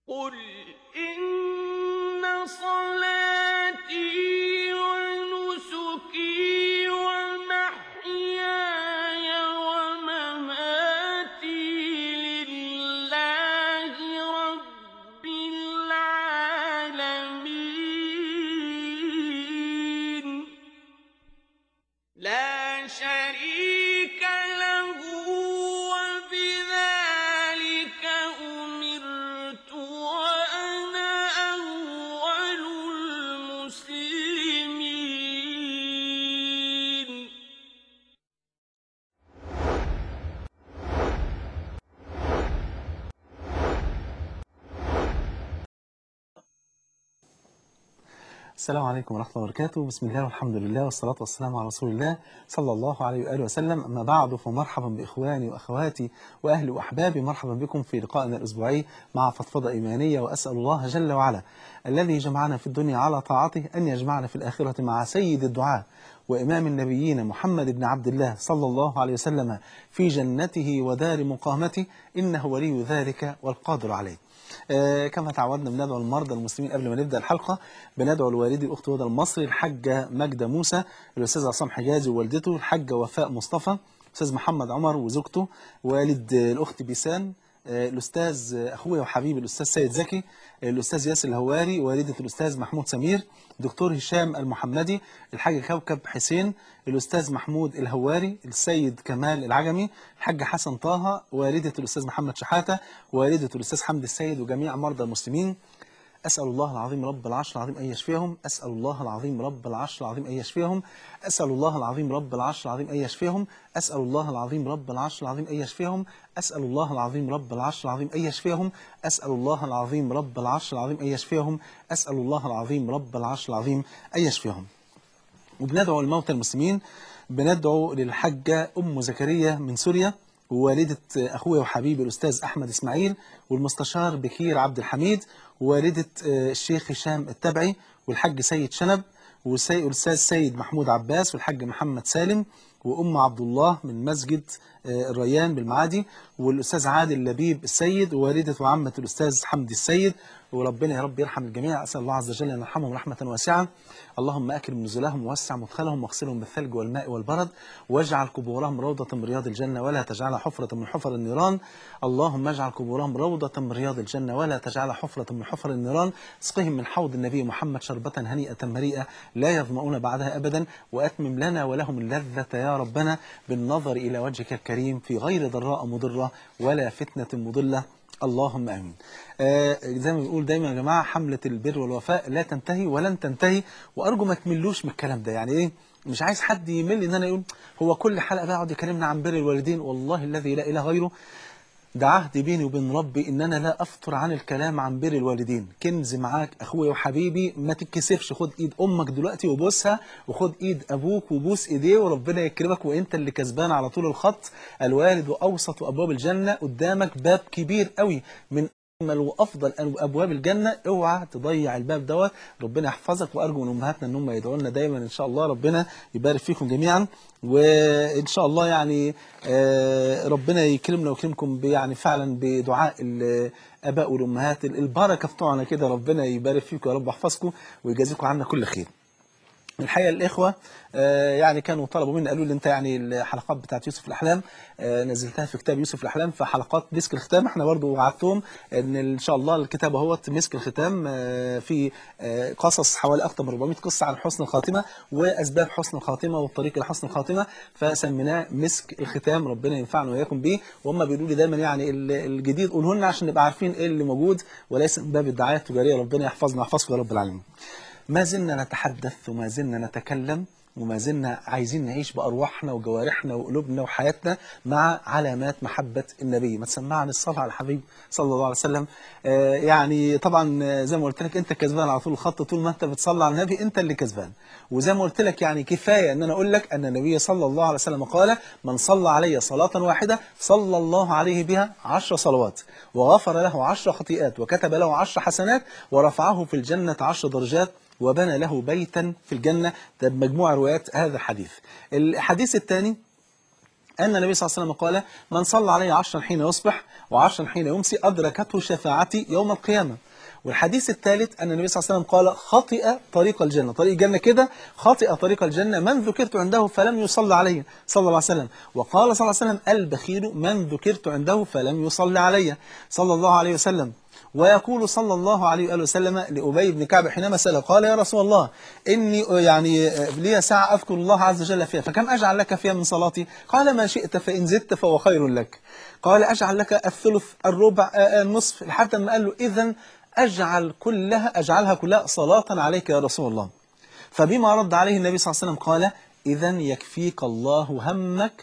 قُلْ إِنَّ صَلَاتِي وَنُسُكِي وَمَحْيَايَ وَمَمَاتِي لِلَّهِ رَبِّ الْعَالَمِينَ لَا شَرِيكَ لَهُ ۖ وَبِذَٰلِكَ أُمِرْتُ وَأَنَا أَوَّلُ الْمُسْلِمِينَ. السلام عليكم ورحمة الله وبركاته. بسم الله والحمد لله والصلاة والسلام على رسول الله صلى الله عليه وآله وسلم. أما بعد، فمرحبا بإخواني وأخواتي وأهلي وأحبابي، مرحبا بكم في لقائنا الأسبوعي مع فضفضة إيمانية. وأسأل الله جل وعلا الذي جمعنا في الدنيا على طاعته أن يجمعنا في الآخرة مع سيد الدعاء وإمام النبيين محمد بن عبد الله صلى الله عليه وسلم في جنته ودار مقامته، إنه ولي ذلك والقادر عليه. كما تعودنا بندعو المرضى المسلمين قبل ما نبدأ الحلقة. بندعو لوالدي الأخت هدى المصري، الحاجة ماجدة موسى، الأستاذ عصام حجازي ووالدته، الحاجة وفاء مصطفى، الأستاذ محمد عمر وزوجته، والد الأخت بيسان، الأستاذ أخويا وحبيبي الأستاذ سيد زكي، الأستاذ ياسر الهواري، والدة الأستاذ محمود سمير، دكتور هشام المحمدي، الحاج كوكب حسين، الأستاذ محمود الهواري، السيد كمال العجمي، الحاج حسن طه، والدة الأستاذ محمد شحاتة، والدة الأستاذ حمد السيد، وجميع مرضى المسلمين. أسأل الله العظيم رب العرش العظيم أن يشفيهم. أسأل الله العظيم رب العرش العظيم أن يشفيهم. أسأل الله العظيم رب العرش العظيم أن يشفيهم. أسأل الله العظيم رب العرش العظيم أن يشفيهم. أسأل الله العظيم رب العرش العظيم أن يشفيهم. أسأل الله العظيم رب العرش العظيم أن يشفيهم. أسأل الله العظيم رب العرش العظيم أن يشفيهم. وبندعو الموتى المسلمين. بندعو للحجة أم زكريا من سوريا، ووالدة أخويا وحبيبي الأستاذ أحمد إسماعيل، والمستشار بكير عبد الحميد، ووالدة الشيخ هشام التبعي، والحج سيد شنب، والأستاذ سيد محمود عباس، والحج محمد سالم، وأم عبد الله من مسجد الريان بالمعادي، والأستاذ عادل لبيب السيد، ووالدة وعمة الأستاذ حمدي السيد. وربنا يا رب يرحم الجميع. أسأل الله عز وجل أن يرحمهم رحمة واسعة. اللهم أكرم نزلهم ووسع مدخلهم واغسلهم بالثلج والماء والبرد، واجعل قبورهم روضة من رياض الجنة ولا تجعلها حفرة من حفر النيران. اللهم اجعل قبورهم روضة من رياض الجنة ولا تجعلها حفرة من حفر النيران. اسقهم من حوض النبي محمد شربة هنيئة مريئة لا يظمؤون بعدها أبدا. وأتمم لنا ولهم اللذة يا ربنا بالنظر إلى وجهك الكريم في غير ضراء مضرة ولا فتنة مضلة. اللهم امين. زي ما بنقول دايما يا جماعه، حمله البر والوفاء لا تنتهي ولن تنتهي. وارجو ما تملوش من الكلام ده. يعني ايه؟ مش عايز حد يمل ان انا يقول هو كل حلقه بقعد يكلمنا عن بر الوالدين. والله الذي لا اله غيره، ده عهد بيني وبين ربي ان انا لا افطر عن الكلام عن بر الوالدين. كنز معاك اخويا وحبيبي، ما تتكسفش. خد ايد امك دلوقتي وبوسها، وخد ايد ابوك وبوس ايديه، وربنا يكرمك وانت اللي كسبان على طول الخط. الوالد واوسط ابواب الجنه. قدامك باب كبير قوي من اجمل وافضل ابواب الجنه. اوعى تضيع الباب دوت. ربنا يحفظك. وارجو من امهاتنا ان هم يدعوا لنا دايما ان شاء الله. ربنا يبارك فيكم جميعا. وان شاء الله يعني ربنا يكرمنا ويكرمكم يعني فعلا بدعاء الاباء والامهات البركه بتوعنا كده. ربنا يبارك فيكم يا رب، يحفظكم ويجازيكم عنا كل خير. الحقيقه الاخوه يعني كانوا طلبوا مني، قالوا لي انت يعني الحلقات بتاعت يوسف الاحلام نزلتها في كتاب يوسف الاحلام، في حلقات مسك الختام. احنا برضو وعدتهم ان شاء الله الكتاب اهوت مسك الختام في قصص حوالي اكثر من 400 قصه عن حسن الخاتمه واسباب حسن الخاتمه والطريق لحسن الخاتمه، فسميناه مسك الختام. ربنا ينفعنا واياكم بيه. وهم بيقولوا لي دايما يعني الجديد قوله لنا عشان نبقى عارفين ايه اللي موجود، وليس من باب الدعايه التجاريه. ربنا يحفظنا ويحفظكم يا رب العالمين. ما زلنا نتحدث وما زلنا نتكلم وما زلنا عايزين نعيش بأرواحنا وجوارحنا وقلوبنا وحياتنا مع علامات محبة النبي. ما تسمعنا الصلاة على الحبيب صلى الله عليه وسلم. يعني طبعا زي ما قلت لك انت كسبان على طول الخط. طول ما انت بتصلي على النبي انت اللي كسبان. وزي ما قلت لك يعني كفاية ان انا اقول لك ان النبي صلى الله عليه وسلم قال: من صلى علي صلاة واحدة صلى الله عليه بها 10 صلوات، وغفر له 10 خطيئات، وكتب له 10 حسنات، ورفعه في الجنة 10 درجات، وبنى له بيتا في الجنة. ده بمجموع روايات هذا الحديث. الحديث الثاني أن النبي صلى الله عليه وسلم قال: من صلى علي 10 حين يصبح و10 حين يمسي أدركته شفاعتي يوم القيامة. والحديث الثالث أن النبي صلى الله عليه وسلم قال: خطئ طريق الجنة، طريق الجنة كده، خطئ طريق الجنة من ذكرت عنده فلم يصلى علي صلى الله عليه وسلم. وقال صلى الله عليه وسلم: البخيل من ذكرت عنده فلم يصلى علي صلى الله عليه وسلم. ويقول صلى الله عليه وآله وسلم لأبي بن كعب حينما سأله قال: يا رسول الله، إني يعني لي ساعة أذكر الله عز وجل فيها، فكم أجعل لك فيها من صلاتي؟ قال: ما شئت، فإن زدت فهو خير لك. قال: أجعل لك الثلث، الربع، النصف، لحد ما قال له: إذن أجعلها كلها صلاة عليك يا رسول الله. فبما رد عليه النبي صلى الله عليه وسلم قال: إذن يكفيك الله همك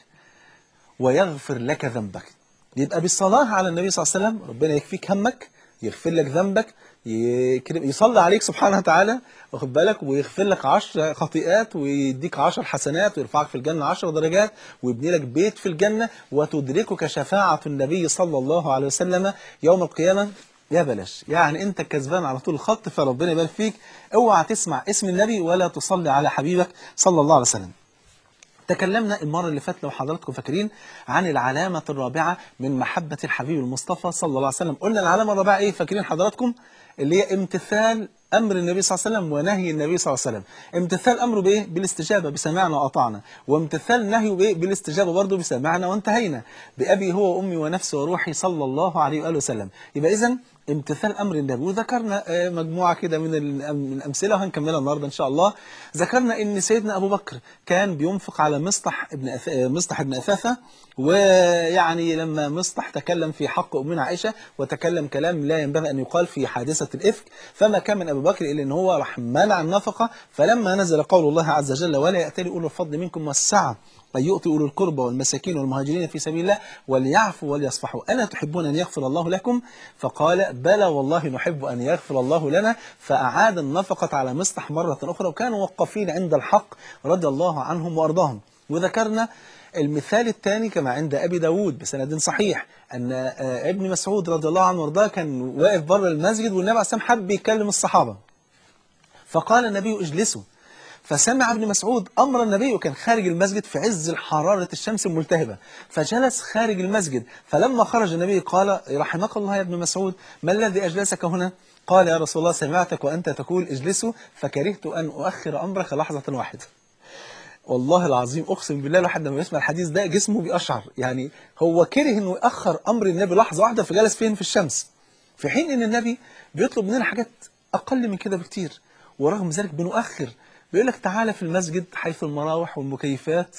ويغفر لك ذنبك. يبقى بالصلاة على النبي صلى الله عليه وسلم ربنا يكفيك همك، يغفر لك ذنبك، يصلي عليك سبحانه وتعالى، واخد بالك، ويغفر لك 10 خطيئات ويديك 10 حسنات ويرفعك في الجنة 10 درجات ويبني لك بيت في الجنة وتدركك شفاعة النبي صلى الله عليه وسلم يوم القيامة. يا بلاش، يعني انت كسبان على طول الخط، فربنا يبارك فيك. اوعى تسمع اسم النبي ولا تصلي على حبيبك صلى الله عليه وسلم. تكلمنا المرة اللي فاتت لو حضراتكم فاكرين عن العلامة الرابعة من محبة الحبيب المصطفى صلى الله عليه وسلم. قلنا العلامة الرابعة ايه؟ فاكرين حضراتكم؟ اللي هي امتثال أمر النبي صلى الله عليه وسلم ونهي النبي صلى الله عليه وسلم. امتثال أمره بإيه؟ بالاستجابة، بسمعنا وأطعنا. وامتثال نهيه بإيه؟ بالاستجابة برضه، بسمعنا وانتهينا. بأبي هو وأمي ونفسي وروحي صلى الله عليه وآله وسلم. يبقى إذن امتثال أمر النبي. وذكرنا مجموعة كده من الأمثلة وهنكملها النهاردة إن شاء الله. ذكرنا إن سيدنا أبو بكر كان بينفق على مصطح ابن أثاثة، ويعني لما مصطح تكلم في حق أمنا عائشة وتكلم كلام لا ينبغي أن يقال في حادثة الإفك، فما كان من أبو بكر إلا أن هو راح منع النفقة. فلما نزل قول الله عز وجل: ولا يأتل أولو الفضل منكم والسعة أن يؤتوا أولو القربى والمساكين والمهاجرين في سبيل الله وليعفوا وليصفحوا ألا تحبون أن يغفر الله لكم؟ فقال: بلى والله نحب أن يغفر الله لنا. فأعاد النفقة على مصطح مرة أخرى، وكانوا موقفين عند الحق رضي الله عنهم وأرضاهم. وذكرنا المثال الثاني كما عند أبي داود بسند صحيح أن ابن مسعود رضي الله عنه وارضاه كان واقف بره المسجد، والنبي عليه الصلاة والسلام حب يكلم الصحابة، فقال النبي: اجلسوا. فسمع ابن مسعود أمر النبي، وكان خارج المسجد في عز حرارة الشمس الملتهبة، فجلس خارج المسجد. فلما خرج النبي قال: رحمك الله يا ابن مسعود، ما الذي أجلسك هنا؟ قال: يا رسول الله، سمعتك وأنت تقول اجلسوا، فكرهت أن أؤخر أمرك لحظة واحدة. والله العظيم أقسم بالله الواحد لما يسمع الحديث ده جسمه بيقشعر. يعني هو كره إنه يأخر أمر النبي لحظة واحدة، فجلس فين؟ في الشمس، في حين إن النبي بيطلب مننا حاجات أقل من كده بكتير، ورغم ذلك بنؤخر. بيقول لك: تعالى في المسجد حيث المراوح والمكيفات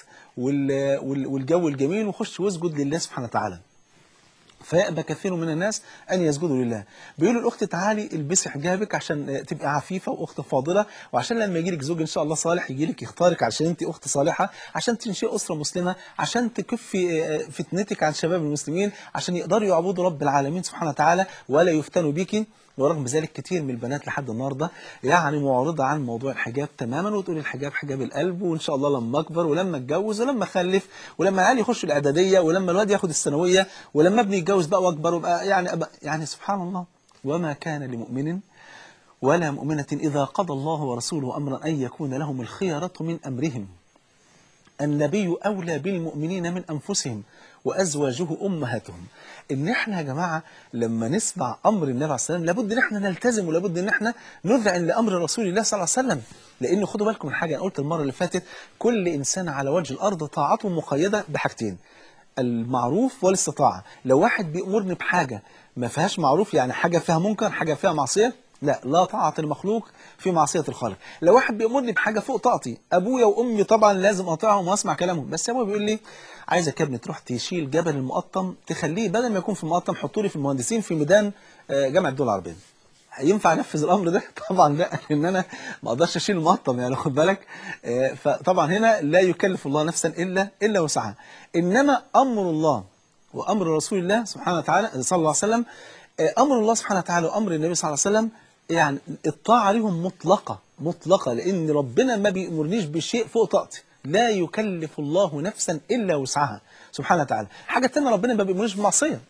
والجو الجميل، وخش واسجد لله سبحانه وتعالى. فيأبى كثير من الناس أن يسجدوا لله. بيقولوا الأخت: تعالي البسي حجابك عشان تبقى عفيفة وأخت فاضلة، وعشان لما يجي لك زوج إن شاء الله صالح يجي لك يختارك عشان أنت أخت صالحة، عشان تنشئ أسرة مسلمة، عشان تكفي فتنتك عن شباب المسلمين، عشان يقدروا يعبدوا رب العالمين سبحانه وتعالى ولا يفتنوا بيكي. ورغم ذلك كتير من البنات لحد النهارده يعني معرضة عن موضوع الحجاب تماما، وتقول الحجاب حجاب القلب، وإن شاء الله لما أكبر ولما أتجوز ولما أخلف ولما العيال يخشوا الإعدادية ولما الواد ياخد الثانوية ولما ابني يتجوز بقى وأكبر وبقى يعني سبحان الله. وما كان لمؤمن ولا مؤمنة إذا قضى الله ورسوله أمرا أن يكون لهم الخيرة من أمرهم. النبي أولى بالمؤمنين من أنفسهم وأزواجه أمهاتهم. إن إحنا يا جماعة لما نسمع أمر النبي عليه الصلاة والسلام لابد إن إحنا نلتزم، ولابد إن إحنا نذعن لأمر رسول الله صلى الله عليه وسلم. لأن خدوا بالكم من حاجة أنا قلت المرة اللي فاتت: كل إنسان على وجه الأرض طاعته مقيدة بحاجتين: المعروف والاستطاعة. لو واحد بيأمرني بحاجة ما فيهاش معروف، يعني حاجة فيها منكر، حاجة فيها معصية، لا طاعة المخلوق في معصية الخالق. لو واحد بيأمرني بحاجة فوق طاقتي، أبويا وأمي طبعا لازم أطيعهم وأسمع كلامهم، بس أبويا بيقول لي: عايزك يا ابني تروح تشيل جبل المقطم، تخليه بدل ما يكون في المقطم حطوا لي في المهندسين في ميدان جامعة الدول العربية. ينفع انفذ الامر ده؟ طبعا لا، لان انا ما اقدرش اشيل المقطم، يعني خد بالك. فطبعا هنا لا يكلف الله نفسا الا وسعها. انما امر الله وامر رسول الله سبحانه وتعالى صلى الله عليه وسلم، امر الله سبحانه وتعالى وامر النبي صلى الله عليه وسلم، يعني الطاعه لهم مطلقه، لان ربنا ما بيأمرنيش بشيء فوق طاقتي. لا يكلف الله نفسا الا وسعها سبحانه وتعالى. حاجه ثانيه، ربنا ما بيأمرنيش بمعصيه،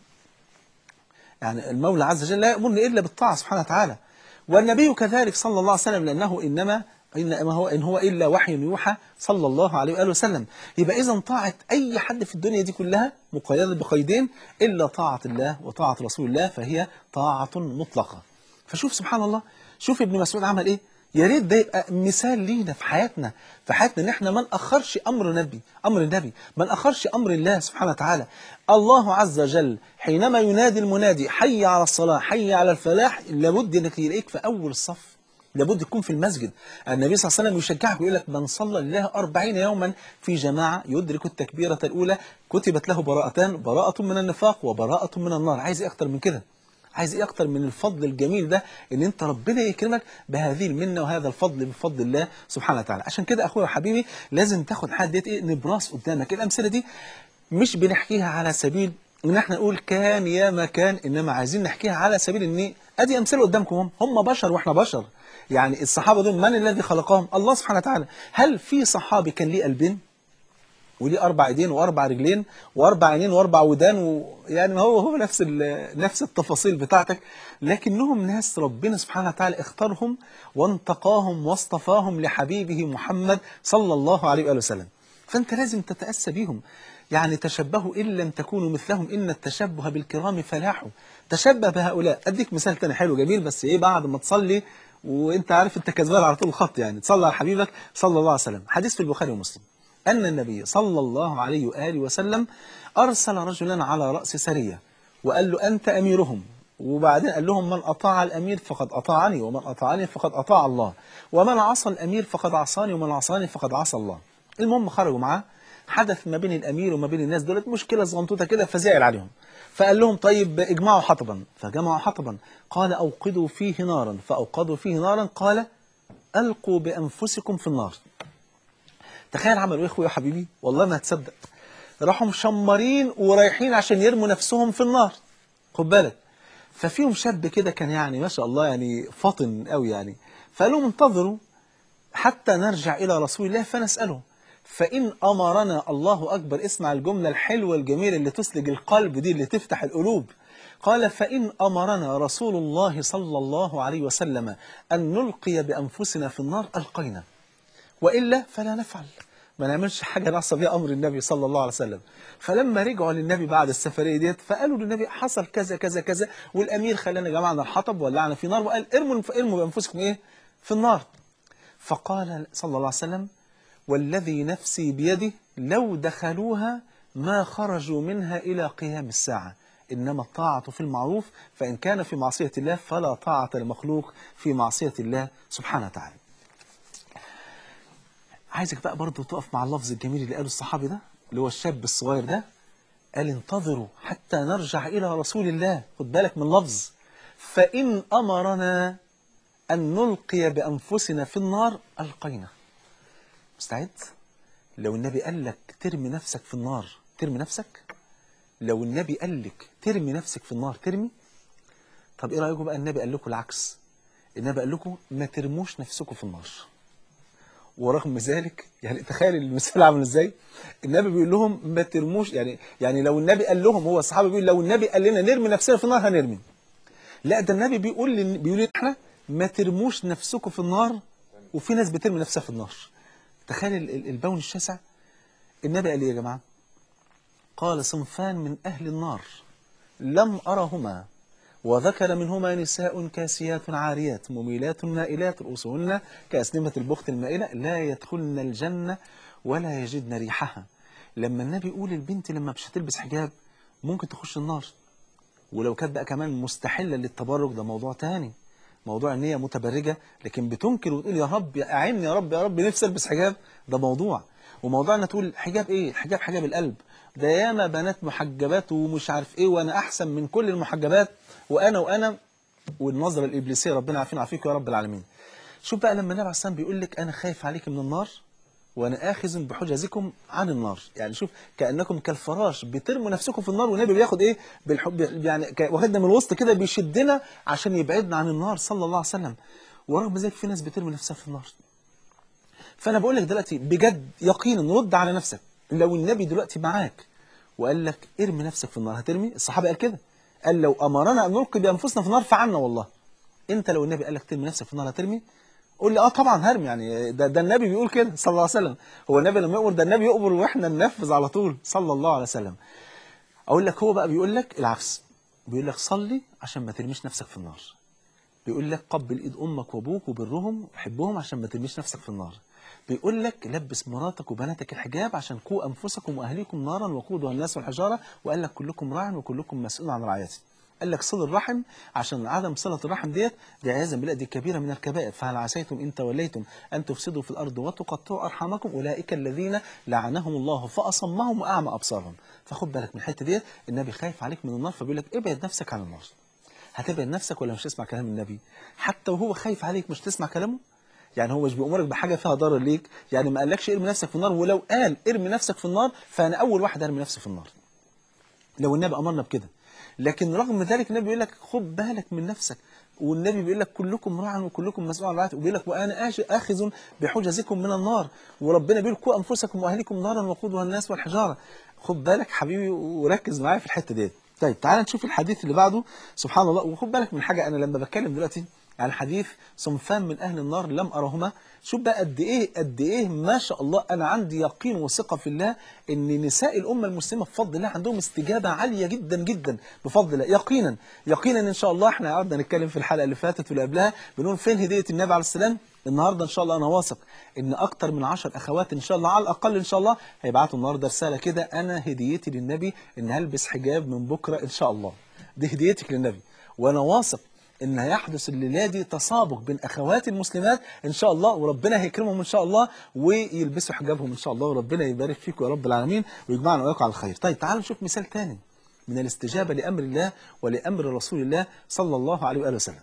يعني المولى عز وجل لا يأمرني إلا بالطاعة سبحانه وتعالى. والنبي كذلك صلى الله عليه وسلم، لأنه إنما إن هو إلا وحي يوحى صلى الله عليه وآله وسلم. يبقى إذا طاعة أي حد في الدنيا دي كلها مقيدة بقيدين، إلا طاعة الله وطاعة رسول الله فهي طاعة مطلقة. فشوف سبحان الله، شوف ابن مسعود عمل إيه. يا ريت ده يبقى مثال لينا في حياتنا، إن إحنا ما نأخرش أمر النبي، ما نأخرش أمر الله سبحانه وتعالى. الله عز وجل حينما ينادي المنادي حي على الصلاة حي على الفلاح، لابد إنك يلاقيك في أول الصف، لابد يكون في المسجد. النبي صلى الله عليه وسلم يشجعك ويقول لك من صلى لله 40 يوما في جماعة يدرك التكبيرة الأولى كتبت له براءتان، براءة من النفاق وبراءة من النار. عايز إيه أكتر من كده؟ عايز إيه أكتر من الفضل الجميل ده، إن أنت ربنا يكرمك بهذه المنة وهذا الفضل بفضل الله سبحانه وتعالى. عشان كده أخويا وحبيبي لازم تاخد حد ديت إيه نبراس قدامك. الأمثلة دي مش بنحكيها على سبيل ان احنا نقول كان يا ما كان، انما عايزين نحكيها على سبيل ان ادي امثله قدامكم، هم بشر واحنا بشر. يعني الصحابه دول من الذي خلقهم؟ الله سبحانه وتعالى. هل في صحابي كان ليه قلبين وليه 4 ايدين و4 رجلين و4 عينين و4 ودان يعني هو نفس التفاصيل بتاعتك، لكنهم ناس ربنا سبحانه وتعالى اختارهم وانتقاهم واصطفاهم لحبيبه محمد صلى الله عليه وآله وسلم. فانت لازم تتأسى بيهم. يعني تشبهوا إن لم تكونوا مثلهم إن التشبه بالكرام فلاح. تشبه بهؤلاء. أديك مثال تاني حلو جميل، بس إيه بعد ما تصلي وإنت عارف أنت كذبان على طول الخط، يعني تصلي على حبيبك صلى الله عليه وسلم. حديث في البخاري ومسلم أن النبي صلى الله عليه وآله وسلم أرسل رجلا على رأس سرية وقال له أنت أميرهم، وبعدين قال لهم من أطاع الأمير فقد أطاعني، ومن أطاعني فقد أطاع الله، ومن عصى الأمير فقد عصاني، ومن عصاني فقد عصى الله. المهم خرجوا معاه، حدث ما بين الأمير وما بين الناس دولت مشكلة صغنطوطة كده، فزعل عليهم، فقال لهم طيب اجمعوا حطبا، فجمعوا حطبا. قال أوقدوا فيه نارا، فأوقدوا فيه نارا. قال ألقوا بأنفسكم في النار. تخيل عملوا ايه اخويا يا حبيبي، والله ما هتصدق. راحوا مشمرين ورايحين عشان يرموا نفسهم في النار، خد بالك. ففيهم شاب كده كان يعني ما شاء الله يعني فاطن قوي يعني، فقال لهم انتظروا حتى نرجع إلى رسول الله فنسأله، فإن أمرنا الله أكبر. اسمع الجملة الحلوة الجميلة اللي تسلج القلب دي، اللي تفتح القلوب. قال فإن أمرنا رسول الله صلى الله عليه وسلم أن نلقي بأنفسنا في النار ألقينا، وإلا فلا نفعل، ما نعملش حاجة نعصى بها أمر النبي صلى الله عليه وسلم. فلما رجعوا للنبي بعد السفرية ديت فقالوا للنبي حصل كذا كذا كذا، والأمير خلانا جمعنا الحطب ولعنا في نار وقال ارموا بأنفسكم إيه في النار. فقال صلى الله عليه وسلم والذي نفسي بيده لو دخلوها ما خرجوا منها إلى قيام الساعة، إنما الطاعة في المعروف، فإن كان في معصية الله فلا طاعة لمخلوق في معصية الله سبحانه وتعالى. عايزك بقى برضه تقف مع اللفظ الجميل اللي قاله الصحابي ده اللي هو الشاب الصغير ده، قال انتظروا حتى نرجع إلى رسول الله. خد بالك من اللفظ، فإن أمرنا أن نلقي بأنفسنا في النار ألقينا. مستعد؟ لو النبي قال لك ترمي نفسك في النار ترمي نفسك؟ لو النبي قال لك ترمي نفسك في النار ترمي؟ طب ايه رأيكم بقى النبي قال لكم العكس؟ النبي قال لكم ما ترموش نفسكم في النار. ورغم ذلك يعني تخيل المثال عامل ازاي. النبي بيقول لهم ما ترموش، يعني لو النبي قال لهم، هو الصحابه بيقول لو النبي قال لنا نرمي نفسنا في النار هنرمي. لا ده النبي بيقول لنا احنا ما ترموش نفسكم في النار، وفي ناس بترمي نفسها في النار. تخيل البون الشاسع. النبي قال ايه يا جماعه؟ قال صنفان من اهل النار لم ارهما، وذكر منهما نساء كاسيات عاريات مميلات مائلات رؤوسهن كأسنمة البخت المائلة لا يدخلن الجنة ولا يجدن ريحها. لما النبي يقول البنت لما مش هتلبس حجاب ممكن تخش النار، ولو كانت بقى كمان مستحلة للتبرج ده موضوع تاني، موضوع ان هي متبرجة لكن بتنكر وتقول يا رب اعني يا رب نفسي البس حجاب، ده موضوع. وموضوع ان تقول حجاب ايه؟ الحجاب حجاب القلب، ده ياما بنات محجبات ومش عارف ايه وانا احسن من كل المحجبات وانا والنظرة الإبليسية ربنا عافينا وعافيك يا رب العالمين. شوف بقى لما النبي عليه الصلاة والسلام بيقول لك أنا خايف عليك من النار وأنا آخذ بحجزكم عن النار، يعني شوف كأنكم كالفراش بترموا نفسكم في النار، والنبي بياخد إيه بالحب، يعني واخدنا من الوسط كده بيشدنا عشان يبعدنا عن النار صلى الله عليه وسلم. ورغم ذلك في ناس بترمي نفسها في النار. فأنا بقول لك دلوقتي بجد يقينا رد على نفسك، لو النبي دلوقتي معاك وقال لك ارمي نفسك في النار هترمي؟ الصحابة قال كده، قال لو أمرنا أن نلقي بأنفسنا في النار فعلنا والله. أنت لو النبي قال لك ترمي نفسك في النار هترمي؟ قول لي طبعا هرمي، يعني ده النبي بيقول كده صلى الله عليه وسلم. هو النبي لما يأمر، ده النبي يأمر واحنا ننفذ على طول صلى الله عليه وسلم. اقول لك هو بقى بيقول لك العكس، بيقول لك صلي عشان ما ترميش نفسك في النار. بيقول لك قبل ايد امك وابوك وبرهم وحبهم عشان ما ترميش نفسك في النار. بيقول لك لبس مراتك وبناتك الحجاب عشان قوا انفسكم واهليكم نارا وقودها الناس والحجاره، وقال لك كلكم راع وكلكم مسؤول عن رعيته. قال لك صل الرحم عشان عدم صله الرحم دي عياذا بالله دي كبيره من الكبائر. فهل عسيتم ان توليتم ان تفسدوا في الارض وتقطعوا ارحامكم اولئك الذين لعنهم الله فاصمهم واعمى ابصارهم. فخد بالك من الحته ديت، النبي خايف عليك من النار فبيقول لك ابعد نفسك عن النار. هتبعد نفسك ولا مش تسمع كلام النبي؟ حتى وهو خايف عليك مش تسمع كلامه؟ يعني هو مش بيأمرك بحاجة فيها ضرر ليك، يعني ما قالكش ارمي نفسك في النار، ولو قال ارمي نفسك في النار فأنا أول واحد ارمي نفسي في النار لو النبي أمرنا بكده. لكن رغم ذلك النبي بيقول لك خد بالك من نفسك، والنبي بيقول لك كلكم راع وكلكم مسؤول عن رعيته، وبيقول لك وانا اخذ بحجزكم من النار، وربنا بيقول قوا انفسكم واهليكم نارا وقودها الناس والحجاره. خد بالك حبيبي وركز معايا في الحته ديت. طيب تعال نشوف الحديث اللي بعده. سبحان الله. وخد بالك من حاجه، انا لما بتكلم دلوقتي عن حديث صنفان من اهل النار لم ارهما، شوف بقى قد ايه ما شاء الله انا عندي يقين وثقه في الله ان نساء الامه المسلمه بفضل الله عندهم استجابه عاليه جدا جدا بفضل الله. يقينا ان شاء الله. احنا قعدنا نتكلم في الحلقه اللي فاتت واللي قبلها بنقول فين هديه النبي عليه السلام. النهارده ان شاء الله انا واثق ان اكتر من 10 اخوات ان شاء الله على الاقل ان شاء الله هيبعتوا النهارده رساله كده، انا هديتي للنبي ان هلبس حجاب من بكره ان شاء الله. دي هديتك للنبي، وانا واثق ان هيحدث الليله دي تسابق بين اخوات المسلمات ان شاء الله، وربنا هيكرمهم ان شاء الله ويلبسوا حجابهم ان شاء الله، وربنا يبارك فيكم يا رب العالمين ويجمعنا واياكم على الخير. طيب تعالوا نشوف مثال ثاني من الاستجابه لامر الله ولامر رسول الله صلى الله عليه واله وسلم.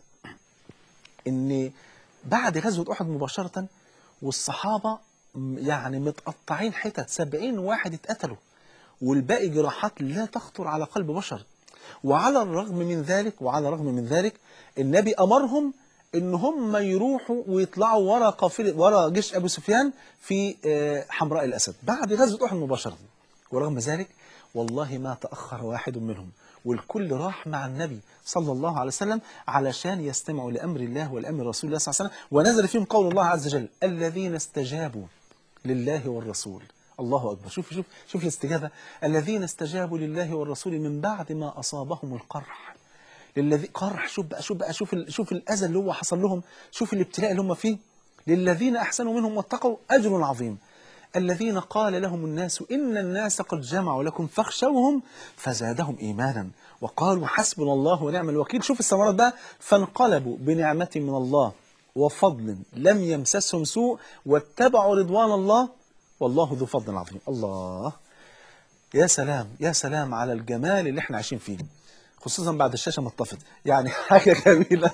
ان بعد غزوه احد مباشره والصحابه يعني متقطعين حتت، 70 واحد اتقتلوا والباقي جراحات لا تخطر على قلب بشر. وعلى الرغم من ذلك النبي أمرهم إن هم يروحوا ويطلعوا ورا قافلة ورا جيش أبو سفيان في حمراء الأسد بعد غزوة أحد مباشرة. ورغم ذلك والله ما تأخر واحد منهم، والكل راح مع النبي صلى الله عليه وسلم علشان يستمعوا لأمر الله ولأمر رسول الله صلى الله عليه وسلم. ونزل فيهم قول الله عز وجل الذين استجابوا لله والرسول. الله أكبر. شوف الاستجابة. الذين استجابوا لله والرسول من بعد ما أصابهم القرح. للذي قرح. شوف الأذى اللي هو حصل لهم، شوف الابتلاء اللي هم فيه. للذين أحسنوا منهم واتقوا أجر عظيم. الذين قال لهم الناس إن الناس قد جمعوا لكم فاخشوهم فزادهم إيمانا وقالوا حسبنا الله ونعم الوكيل. شوف الثمرات بقى. فانقلبوا بنعمة من الله وفضل لم يمسسهم سوء واتبعوا رضوان الله والله ذو فضل عظيم. الله، يا سلام يا سلام على الجمال اللي احنا عايشين فيه، خصوصا بعد الشاشة ما اتطفت، يعني حاجة جميلة.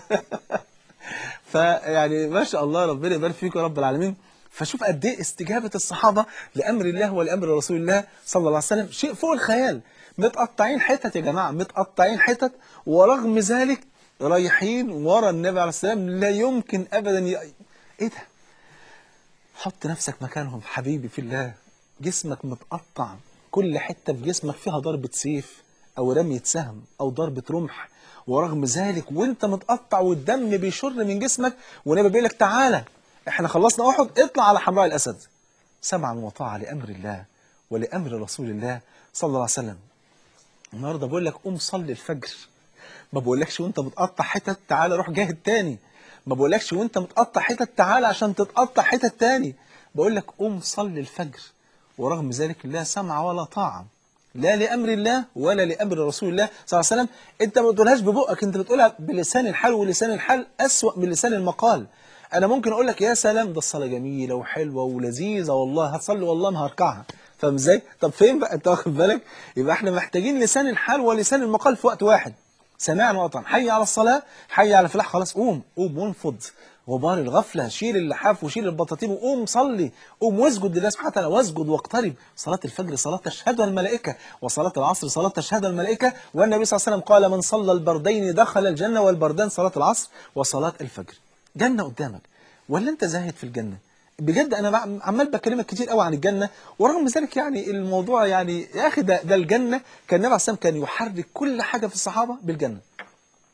فيعني ما شاء الله ربنا يبارك فيكم يا رب العالمين. فشوف قد ايه استجابة الصحابة لأمر الله ولأمر رسول الله صلى الله عليه وسلم، شيء فوق الخيال. متقطعين حتت يا جماعة، متقطعين حتت، ورغم ذلك رايحين ورا النبي عليه السلام. لا يمكن أبدا ايه ده؟ حط نفسك مكانهم حبيبي في الله. جسمك متقطع، كل حتة في جسمك فيها ضربة سيف أو رمية سهم أو ضربة رمح، ورغم ذلك وانت متقطع والدم بيشر من جسمك والنبي بيقول لك تعالى احنا خلصنا أحد اطلع على حمراء الأسد. سمعا وطاعة لأمر الله ولأمر رسول الله صلى الله عليه وسلم. النهارده بقول لك قوم صلي الفجر، ما بقولكش وانت متقطع حتت تعالى روح جاهد تاني، ما بقولكش وانت متقطع حتت تعالى عشان تتقطع حتت تاني، بقول لك قوم صلي الفجر. ورغم ذلك لا سمع ولا طاعة، لا لأمر الله ولا لأمر رسول الله صلى الله عليه وسلم. انت ما بتقولهاش ببقك، انت بتقولها بلسان الحال، ولسان الحال أسوأ من لسان المقال. انا ممكن اقول لك يا سلام ده الصلاة جميلة وحلوة ولذيذة والله هتصلي والله ما هركعها، فاهم ازاي؟ طب فين بقى؟ انت واخد بالك؟ يبقى احنا محتاجين لسان الحال ولسان المقال في وقت واحد. سمعنا وطن، حي على الصلاة، حي على الفلاح، خلاص قوم وانفض غبار الغفلة، شيل اللحاف وشيل البطاطين وقوم صلي، قوم واسجد لله سبحانه وتعالى، واسجد واقترب. صلاة الفجر صلاة تشهدها الملائكة، وصلاة العصر صلاة تشهدها الملائكة، والنبي صلى الله عليه وسلم قال من صلى البردين دخل الجنة، والبردان صلاة العصر وصلاة الفجر. جنة قدامك ولا انت زاهد في الجنة؟ بجد انا عمال بكلمك كتير قوي عن الجنة، ورغم ذلك يعني الموضوع يعني يا اخي ده الجنة كان النبي عليه الصلاة والسلام كان يحرك كل حاجة في الصحابة بالجنة.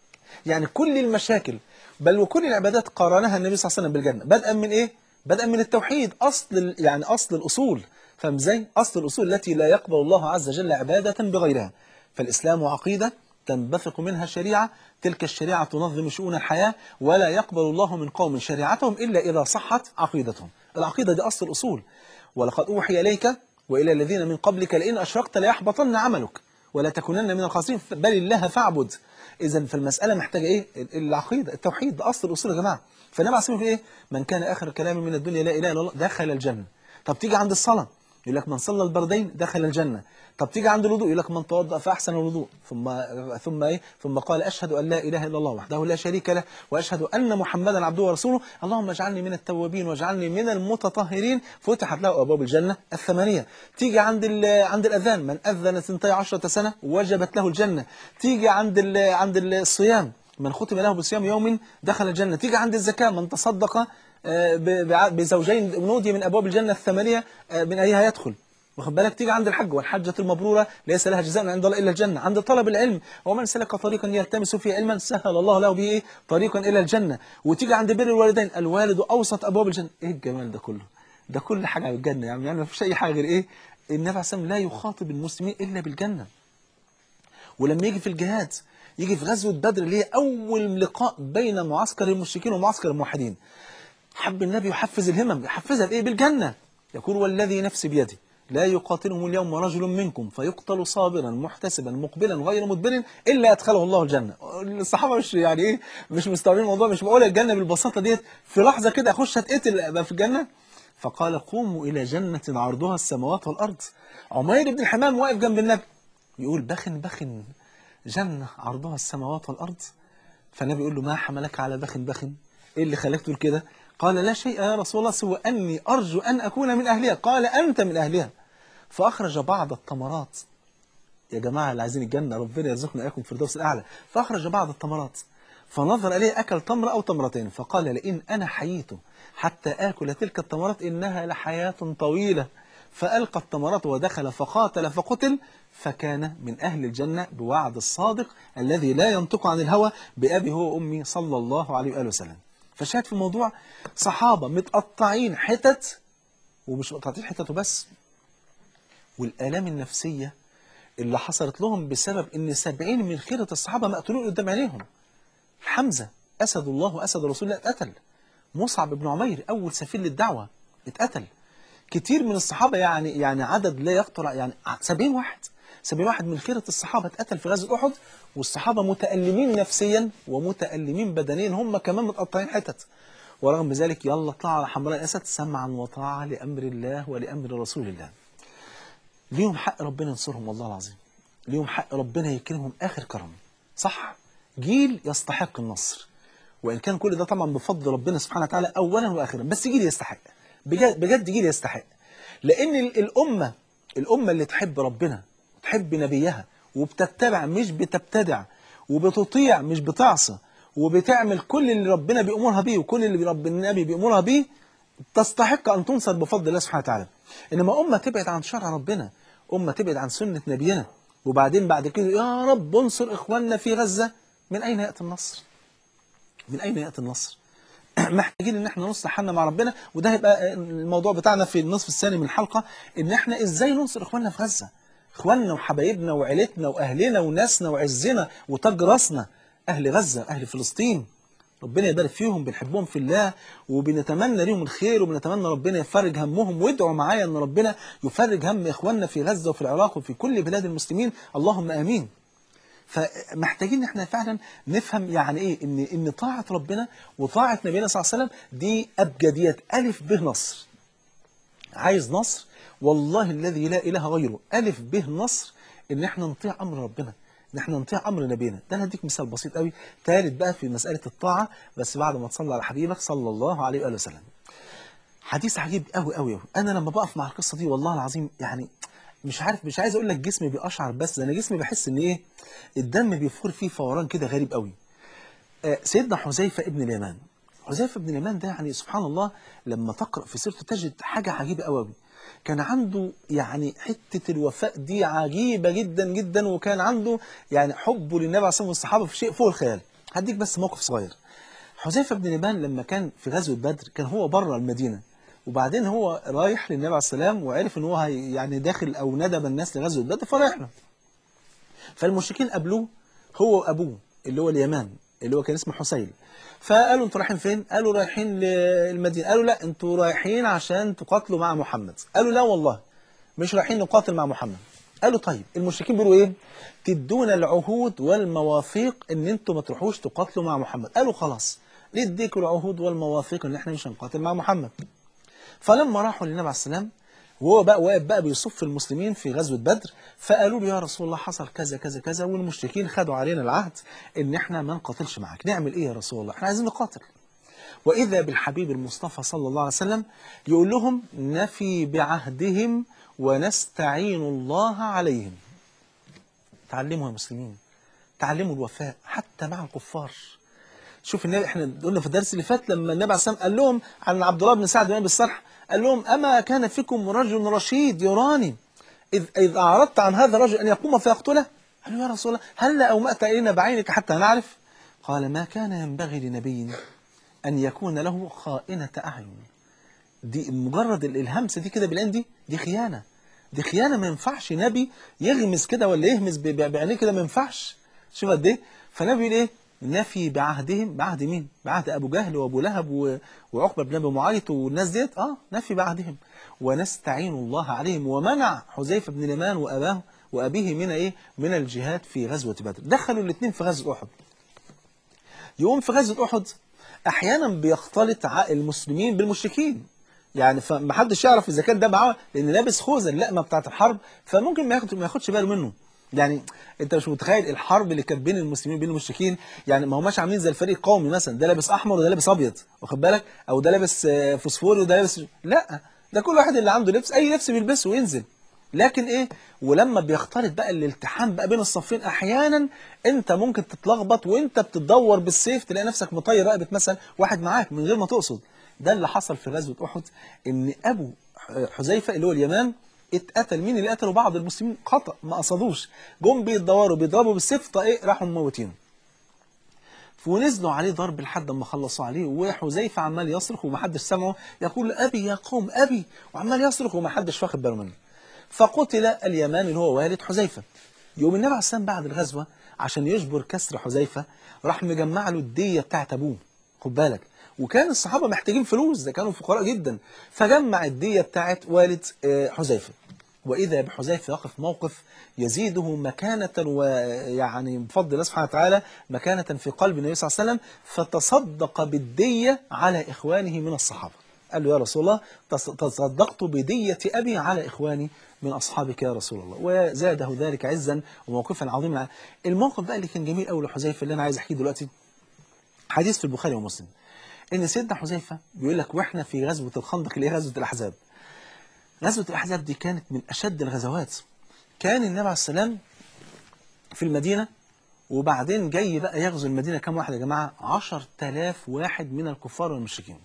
يعني كل المشاكل بل وكل العبادات قارنها النبي صلى الله عليه وسلم بالجنة، بدءا من إيه؟ بدءا من التوحيد، يعني أصل الأصول. فاهم ازاي؟ أصل الأصول التي لا يقبل الله عز وجل عبادة بغيرها. فالإسلام عقيدة تنبثق منها شريعة، تلك الشريعة تنظم شؤون الحياة، ولا يقبل الله من قوم شريعتهم إلا إذا صحت عقيدتهم. العقيدة دي أصل الأصول. ولقد أوحي إليك وإلى الذين من قبلك لئن أشركت ليحبطن عملك ولا تكونن من الخاسرين بل الله فاعبد. إذا فالمسألة محتاجة إيه؟ العقيدة، التوحيد، ده أصل الأصول يا جماعة. فالنبي عليه الصلاة والسلام إيه؟ من كان آخر كلامه من الدنيا لا إله إلا الله دخل الجنة. طب تيجي عند الصلاة يقول لك من صلى البردين دخل الجنة. طب تيجي عند الوضوء يقول لك من توضأ فأحسن الوضوء ثم قال أشهد أن لا إله إلا الله وحده لا شريك له وأشهد أن محمدا عبده ورسوله اللهم اجعلني من التوابين واجعلني من المتطهرين، فتحت له أبواب الجنة الثمانية. تيجي عند الأذان من أذن 12 سنة وجبت له الجنة. تيجي عند الصيام من ختم له بصيام يوم دخل الجنة. تيجي عند الزكاة من تصدق بزوجين نودي من أبواب الجنة الثمانية من أيها يدخل. واخد بالك؟ تيجي عند الحج والحجة المبرورة ليس لها جزاء عند الله إلا الجنة. عند طلب العلم ومن سلك طريقا يلتمس فيه علما سهل الله له به طريقا إلى الجنة. وتيجي عند بر الوالدين الوالد أوسط أبواب الجنة. إيه الجمال ده كله؟ ده كل حاجة على الجنة يعني ما فيش أي حاجة غير إيه؟ النبي عليه الصلاة والسلام لا يخاطب المسلمين إلا بالجنة. ولما يجي في الجهاد يجي في غزوة بدر اللي هي أول لقاء بين معسكر المشركين ومعسكر الموحدين، حب النبي يحفز الهمم، يحفزها بإيه؟ بالجنة. يقول والذي نفسي بيده لا يقاتلهم اليوم رجل منكم فيقتل صابرا محتسبا مقبلا غير مدبر إلا أدخله الله الجنة. الصحابة مش يعني إيه؟ مش مستوعبين الموضوع، مش بقول الجنة بالبساطة ديت، في لحظة كده أخش أتقتل أبقى في الجنة. فقال قوموا إلى جنة عرضها السماوات والأرض. عمير بن الحمام واقف جنب النبي يقول بخن بخن جنة عرضها السماوات والأرض. فالنبي يقول له ما حملك على بخن بخن؟ إيه اللي خلاك تقول كده؟ قال لا شيء يا رسول الله سوى أني أرجو أن أكون من أهلها. قال أنت من أهلها. فأخرج بعض التمرات. يا جماعة اللي عايزين الجنة ربنا يرزقنا إياكم في الفردوس الأعلى. فأخرج بعض التمرات فنظر إليه أكل تمرة أو تمرتين فقال لئن أنا حييت حتى آكل تلك التمرات إنها لحياة طويلة. فألقى التمرات ودخل فقاتل فقتل فكان من أهل الجنة بوعد الصادق الذي لا ينطق عن الهوى بأبي هو أمي صلى الله عليه وآله وسلم. فشاهد في الموضوع صحابة متقطعين حتت، ومش متقطعين حتت وبس، والآلام النفسية اللي حصلت لهم بسبب ان 70 من خيرة الصحابة مقتولون قدام عينيهم. حمزة أسد الله وأسد رسول الله اتقتل. مصعب بن عمير أول سفير للدعوة اتقتل. كتير من الصحابة يعني عدد لا يخطر، يعني 70 واحد 70 واحد من خيرة الصحابة اتقتل في غزوة أحد، والصحابة متألمين نفسيا ومتألمين بدنيا، هم كمان متقطعين حتت. ورغم ذلك يلا اطلعوا على حمراء الأسد سمعا وطاعة لأمر الله ولأمر رسول الله. ليهم حق ربنا ينصرهم والله العظيم، ليهم حق ربنا يكرمهم آخر كرم. صح، جيل يستحق النصر، وإن كان كل ده طبعا بفضل ربنا سبحانه وتعالى أولا وآخرا، بس جيل يستحق بجد جيل يستحق. لأن الأمة اللي تحب ربنا وتحب نبيها وبتتبع مش بتبتدع، وبتطيع مش بتعصى، وبتعمل كل اللي ربنا بيأمرها بيه وكل اللي رب النبي بيأمرها بيه، تستحق أن تنصر بفضل الله سبحانه وتعالى. إنما أمة تبعد عن شرع ربنا، أمة تبعد عن سنة نبينا، وبعدين بعد كده يا رب انصر إخواننا في غزة، من أين يأتي النصر؟ من أين يأتي النصر؟ محتاجين ان احنا نصلح حالنا مع ربنا، وده هيبقى الموضوع بتاعنا في النصف الثاني من الحلقة، ان احنا ازاي ننصر اخواننا في غزة، اخواننا وحبايبنا وعيلتنا واهلنا وناسنا وعزنا وتاج راسنا، اهل غزة اهل فلسطين، ربنا يبارك فيهم، بنحبهم في الله وبنتمنى ليهم الخير، وبنتمنى ربنا يفرج همهم. وادعوا معايا ان ربنا يفرج هم اخواننا في غزة وفي العراق وفي كل بلاد المسلمين، اللهم امين. فمحتاجين ان احنا فعلا نفهم يعني ايه ان طاعة ربنا وطاعة نبينا صلى الله عليه وسلم دي ابجديات، الف به نصر. عايز نصر والله الذي لا اله غيره، الف به نصر ان احنا نطيع امر ربنا، ان احنا نطيع امر نبينا. ده انا هديك مثال بسيط قوي ثالث بقى في مسألة الطاعة، بس بعد ما تصلي على حبيبك صلى الله عليه وآله وسلم. حديث عجيب قوي قوي قوي. انا لما بقف مع القصة دي والله العظيم يعني مش عارف، مش عايز اقول لك جسمي بيقشعر، بس انا جسمي بحس ان ايه، الدم بيفور فيه فوران كده غريب قوي. سيدنا حذيفة ابن اليمان، حذيفة ابن اليمان ده يعني سبحان الله لما تقرأ في سيرته تجد حاجة عجيبة قوي. كان عنده يعني حتة الوفاء دي عجيبة جدا جدا، وكان عنده يعني حبه للنبي عليه الصلاة والسلام والصحابة في شيء فوق الخيال. هديك بس موقف صغير. حذيفة بن اليمان لما كان في غزوة بدر كان هو بره المدينة، وبعدين هو رايح للنبي عليه السلام وعرف ان هو يعني داخل او ندب الناس لغزوة بدر فرايح له. فالمشركين قابلوه هو وابوه اللي هو اليمان اللي هو كان اسمه حسين. فقالوا انتوا رايحين فين؟ قالوا رايحين للمدينة. قالوا لا انتوا رايحين عشان تقاتلوا مع محمد. قالوا لا والله مش رايحين نقاتل مع محمد. قالوا طيب المشركين بيقولوا ايه؟ تدونا العهود والمواثيق ان انتوا ما تروحوش تقاتلوا مع محمد. قالوا خلاص نديكوا العهود والمواثيق ان احنا مش هنقاتل مع محمد. فلما راحوا للنبي عليه السلام وهو بقى واقف بقى بيصف المسلمين في غزوة بدر، فقالوا له يا رسول الله حصل كذا كذا كذا والمشركين خدوا علينا العهد ان احنا ما نقاتلش معاك، نعمل ايه يا رسول الله؟ احنا عايزين نقاتل. وإذا بالحبيب المصطفى صلى الله عليه وسلم يقول لهم نفي بعهدهم ونستعين الله عليهم. تعلموا يا مسلمين، تعلموا الوفاء حتى مع الكفار. شوف النبي، احنا قلنا في الدرس اللي فات لما النبي عليه الصلاه والسلام قال لهم عن عبد الله بن سعد بن ابي الصرح، قال لهم اما كان فيكم رجل رشيد يراني اذ اعرضت عن هذا الرجل ان يقوم فيقتله؟ قالوا يا رسول الله هل اومأت الينا بعينك حتى نعرف؟ قال ما كان ينبغي لنبي ان يكون له خائنة اعين. دي مجرد الهمسه دي كده بالعين دي خيانه، دي خيانه. ما ينفعش نبي يغمز كده ولا يهمس بعينيه كده، ما ينفعش. شوف قد ايه. فالنبي يقول ايه؟ نفي بعهدهم. بعهد مين؟ بعهد ابو جهل وابو لهب وعقبه بن ابي معيط والناس ديت. نفي بعهدهم ونستعين الله عليهم. ومنع حذيفه بن اليمان وابيه من ايه؟ من الجهاد في غزوه بدر. دخلوا الاثنين في غزوه احد. يقوم في غزوه احد احيانا بيختلط المسلمين بالمشركين، يعني فمحدش يعرف اذا كان ده معاه لان لابس خوذه اللقمه بتاعه الحرب، فممكن ما ياخدش باله منه. يعني انت مش متخيل الحرب اللي كانت بين المسلمين وبين المشركين. يعني ما هماش عاملين زي الفريق القومي مثلا، ده لابس احمر وده لابس ابيض، واخد بالك؟ او ده لابس فوسفوري وده لابس، لا، ده كل واحد اللي عنده لبس اي لبس بيلبسه وينزل. لكن ايه؟ ولما بيختلط بقى الالتحام بقى بين الصفين احيانا انت ممكن تتلخبط وانت بتدور بالسيف تلاقي نفسك مطير رقبه مثلا واحد معاك من غير ما تقصد. ده اللي حصل في غزوه احد، ان ابو حذيفه اللي هو اليمان اتقتل. مين اللي قتله؟ بعض المسلمين خطأ ما قصدوش، جم بيدوروا بيضربوا بالسيف طاقه راحوا مموتينه. ونزلوا عليه ضرب لحد ما خلصوا عليه، وحذيفه عمال يصرخ ومحدش سمعه، يقول ابي يا قوم ابي، وعمال يصرخ ومحدش واخد باله منه. فقتل اليمان اللي هو والد حذيفه. يوم النبي عليه السلام بعد الغزوه عشان يجبر كسر حذيفه راح مجمع له الديه بتاعت ابوه، خد بالك. وكان الصحابه محتاجين فلوس، ده كانوا فقراء جدا، فجمع الديه بتاعت والد حذيفه. واذا بحذيفه يقف موقف يزيده مكانه، ويعني بفضل الله سبحانه وتعالى مكانه في قلب النبي صلى الله عليه وسلم، فتصدق بالديه على اخوانه من الصحابه. قال له يا رسول الله تصدقت بدية أبي على إخواني من أصحابك يا رسول الله، وزاده ذلك عزا وموقفا عظيما. الموقف بقى اللي كان جميل قوي لحذيفة اللي أنا عايز أحكيه دلوقتي، حديث في البخاري ومسلم، إن سيدنا حذيفة بيقول لك وإحنا في غزوة الخندق اللي هي غزوة الأحزاب. غزوة الأحزاب دي كانت من أشد الغزوات. كان النبي عليه السلام في المدينة، وبعدين جاي بقى يغزو المدينة كم واحد يا جماعة؟ 10,000 واحد من الكفار والمشركين.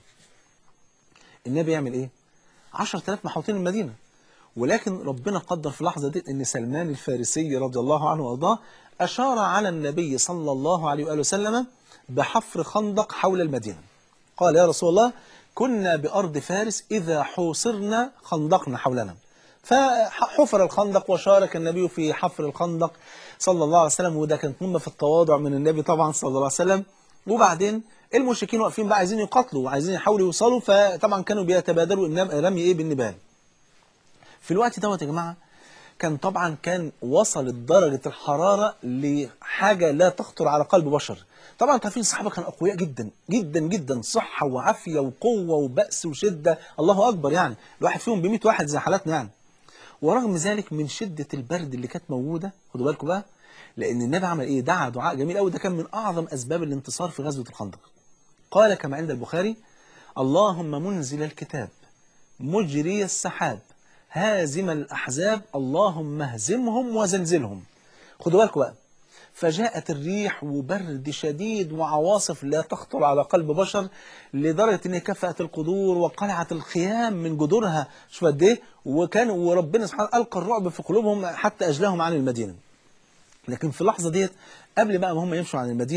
النبي يعمل ايه؟ 10,000 محوطين المدينة، ولكن ربنا قدر في اللحظة دي ان سلمان الفارسي رضي الله عنه وارضاه اشار على النبي صلى الله عليه وآله وسلم بحفر خندق حول المدينة. قال يا رسول الله كنا بأرض فارس إذا حوصرنا خندقنا حولنا. فحفر الخندق وشارك النبي في حفر الخندق صلى الله عليه وسلم، وده كانت قمة في التواضع من النبي طبعا صلى الله عليه وسلم. وبعدين المشركين واقفين بقى عايزين يقاتلوا وعايزين يحاولوا يوصلوا، فطبعا كانوا بيتبادلوا رمي ايه بالنبال. في الوقت دوت يا جماعه كان وصلت درجه الحراره لحاجه لا تخطر على قلب بشر. طبعا عارفين الصحابه كانوا اقوياء جدا جدا جدا، صحه وعافيه وقوه وبأس وشده، الله اكبر، يعني الواحد فيهم ب 100 واحد زي حالاتنا يعني. ورغم ذلك من شده البرد اللي كانت موجوده، خدوا بالكم بقى، لان النبي عمل ايه؟ دعا دعاء جميل قوي، ده كان من اعظم اسباب الانتصار في غزوه الخندق. قال كما عند البخاري اللهم منزل الكتاب مجري السحاب هازم الأحزاب اللهم اهزمهم وزلزلهم. خدوا بالكم بقى، فجاءت الريح وبرد شديد وعواصف لا تخطر على قلب بشر، لدرجة ان كفأت القدور وقلعت الخيام من جذورها. شوف قد ايه. وربنا سبحانه ألقى الرعب في قلوبهم حتى أجلاهم عن المدينة. لكن في اللحظة ديت قبل بقى ما هم يمشوا عن المدينة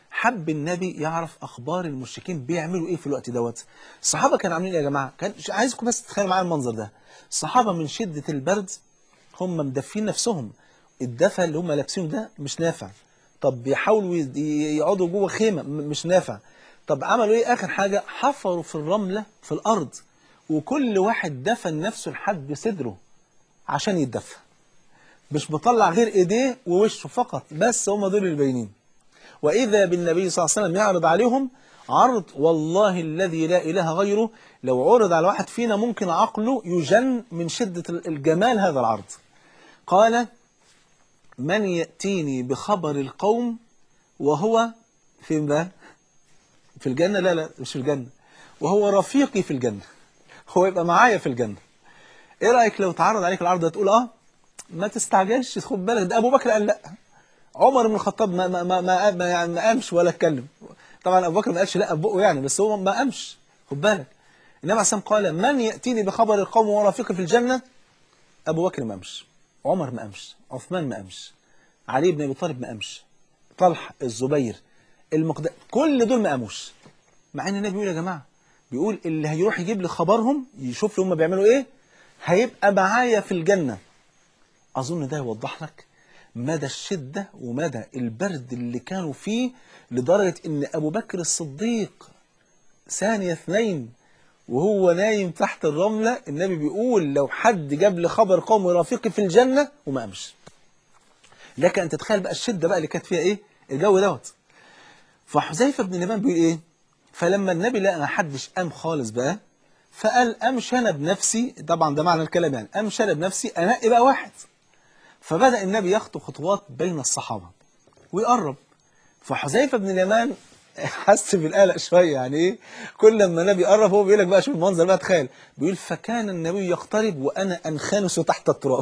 حب النبي يعرف اخبار المشركين بيعملوا ايه في الوقت دوت. الصحابه كانوا عاملين ايه يا جماعه؟ كان عايزكم بس تتخيلوا معايا المنظر ده. الصحابه من شده البرد هم مدفين نفسهم، الدفى اللي هم لابسينه ده مش نافع. طب بيحاولوا يقعدوا جوه خيمه، مش نافع. طب عملوا ايه؟ اخر حاجه حفروا في الرمله في الارض، وكل واحد دفن نفسه لحد صدره عشان يتدفى، مش مطلع غير ايديه ووشه فقط، بس هم دول اللي باينين. واذا بالنبي صلى الله عليه وسلم يعرض عليهم عرض والله الذي لا اله غيره، لو عرض على واحد فينا ممكن عقله يجن من شده الجمال هذا العرض. قال: من يأتيني بخبر القوم وهو فين بقى؟ في الجنة؟ لا لا مش في الجنة، وهو رفيقي في الجنة، هو يبقى معايا في الجنة. ايه رأيك لو تعرض عليك العرض ده تقول ما تستعجلش، خد بالك ده ابو بكر قال لا، عمر بن الخطاب يعني ما قامش ولا اتكلم. طبعا ابو بكر ما قالش لا ببقه يعني، بس هو ما قامش، خد بالك. النبي عليه الصلاه والسلام قال: من يأتيني بخبر القوم وهو رفيقي في الجنة. ابو بكر ما قامش، عمر ما قامش، عثمان ما قامش، علي بن ابي طالب ما قامش، طلحه، الزبير، المقداد، كل دول ما قاموش. مع ان النبي بيقول يا جماعه، بيقول اللي هيروح يجيب لي خبرهم يشوف لي هم بيعملوا ايه هيبقى معايا في الجنه. اظن ده يوضح لك مدى الشده ومدى البرد اللي كانوا فيه، لدرجه ان ابو بكر الصديق ثانيه اثنين وهو نايم تحت الرمله، النبي بيقول لو حد جاب لي خبر قوم رفيقي في الجنه وما قامش. لك ان تتخيل بقى الشده بقى اللي كانت فيها ايه الجو دوت. فحذيفه بن اليمان بيقول ايه؟ فلما النبي لقى ما حدش قام خالص بقى، فقال امشي انا بنفسي، طبعا ده معنى الكلام يعني، امشي انا بنفسي انقي بقى واحد. فبدا النبي يخطو خطوات بين الصحابه ويقرب. فحذيفه بن اليمان حس بالقلق شويه، يعني ايه؟ كل لما النبي يقرب هو بيقول لك بقى شوف المنظر بقى، تخيل، بيقول فكان النبي يقترب وانا انخنس تحت التراب.